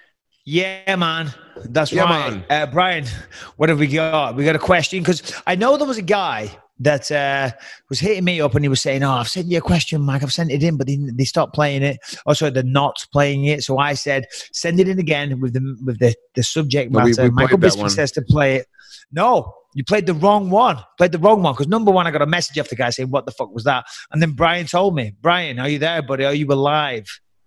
Yeah, man. That's Yeah, right. man. Uh, Brian, what have we got? We got a question because I know there was a guy that uh, was hitting me up and he was saying, oh, I've sent you a question, Mike. I've sent it in, but they, they stopped playing it. Oh, sorry, they're not playing it. So I said, send it in again with the with the, the subject No, we- matter. we Michael played that Bisping one. says to play it. No, you played the wrong one. Played the wrong one because number one, I got a message off the guy saying, what the fuck was that? And then Brian told me, Brian, are you there, buddy? Are you alive?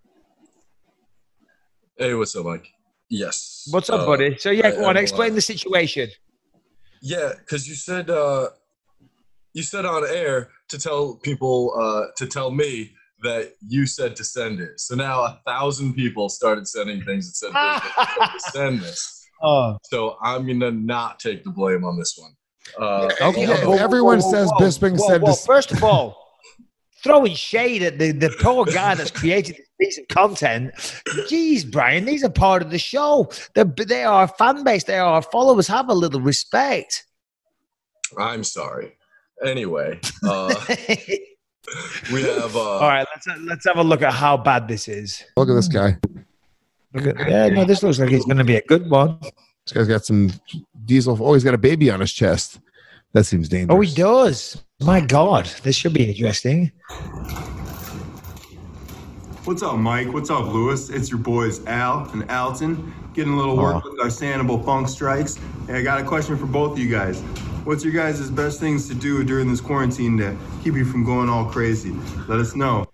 Hey, what's up, Mike? Yes. What's up, Uh, buddy? So yeah, I- go on, I'm explain alive. the situation. Yeah, because you said uh, you said on air to tell people uh, to tell me that you said to send it. So now a thousand people started sending things that said Bisping said to send this. Oh. So I'm gonna not take the blame on this one. Uh, Okay, although- everyone says Bisping whoa, said whoa. this- First of all, throwing shade at the, the poor guy that's created this piece of content. Jeez, Brian, these are part of the show. They're, they are a fan base. They are our followers. Have a little respect. I'm sorry. Anyway, uh, we have. Uh, All right, let's let's have a look at how bad this is. Look at this guy. Look at, yeah, no, this looks like it's going to be a good one. This guy's got some diesel. Oh, he's got a baby on his chest. That seems dangerous. Oh, he does. My God, this should be interesting. What's up, Mike? What's up, Lewis? It's your boys Al and Alton. Getting a little work Oh. with our Sanibel Funk Strikes. Hey, I got a question for both of you guys. What's your guys' best things to do during this quarantine to keep you from going all crazy? Let us know.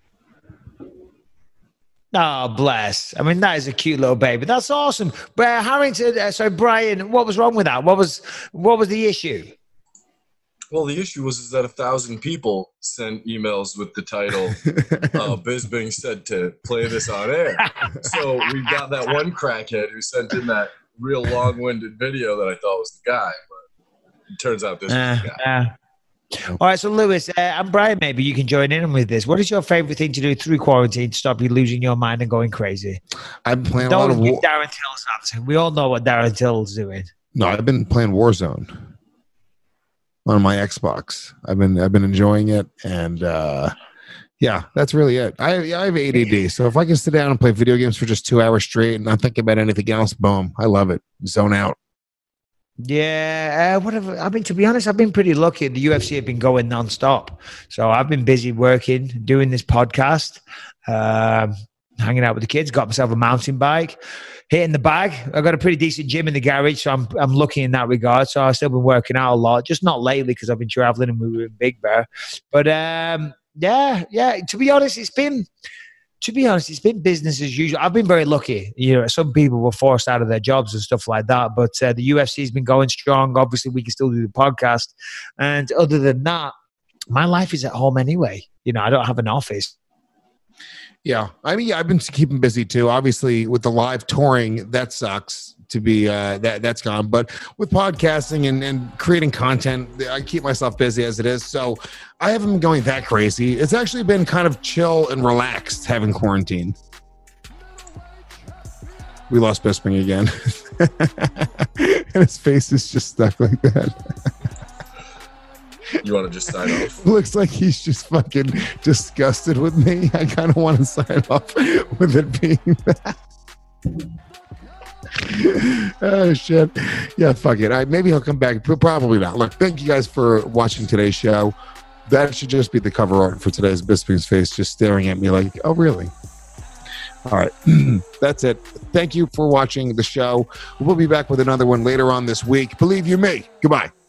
Oh, bless. I mean, that is a cute little baby. That's awesome. But Harrington, uh, sorry, Brian, what was wrong with that? What was what was the issue? Well, the issue was is that a thousand people sent emails with the title uh, Bisping said to play this on air. So we got that one crackhead who sent in that real long-winded video that I thought was the guy, but it turns out this Uh, was the guy. uh. All right, so Lewis uh, and Brian, maybe you can join in with this. What is your favorite thing to do through quarantine to stop you losing your mind and going crazy? I've been playing a lot Don't of give war. Darren Till's answer. We all know what Darren Till's doing. No, I've been playing Warzone on my Xbox. I've been I've been enjoying it, and uh, yeah, that's really it. I I have A D D, so if I can sit down and play video games for just two hours straight and not think about anything else, boom, I love it. Zone out. Yeah, uh, whatever. I mean, to be honest, I've been pretty lucky. The U F C have been going nonstop, so I've been busy working, doing this podcast, um, hanging out with the kids. Got myself a mountain bike, hitting the bag. I got a pretty decent gym in the garage, so I'm I'm lucky in that regard. So I've still been working out a lot, just not lately because I've been traveling and we were in Big Bear. But um, yeah, yeah. To be honest, it's been. To be honest, it's been business as usual. I've been very lucky. You know, some people were forced out of their jobs and stuff like that. But uh, the U F C has been going strong. Obviously, we can still do the podcast. And other than that, my life is at home anyway. You know, I don't have an office. Yeah, I mean, yeah, I've been keeping busy too. Obviously, with the live touring, that sucks to be uh, that that's gone. But with podcasting and, and creating content, I keep myself busy as it is. So I haven't been going that crazy. It's actually been kind of chill and relaxed having quarantine. We lost Bisping again, and his face is just stuck like that. You want to just sign off? Looks like he's just fucking disgusted with me. I kind of want to sign off with it being that. Oh shit. Yeah, fuck it. I, maybe he'll come back, but probably not. Look, thank you guys for watching today's show. That should just be the cover art for today's Bisping's face, just staring at me like, oh really? All right. That's it. Thank you for watching the show. We'll be back with another one later on this week. Believe you me. Goodbye.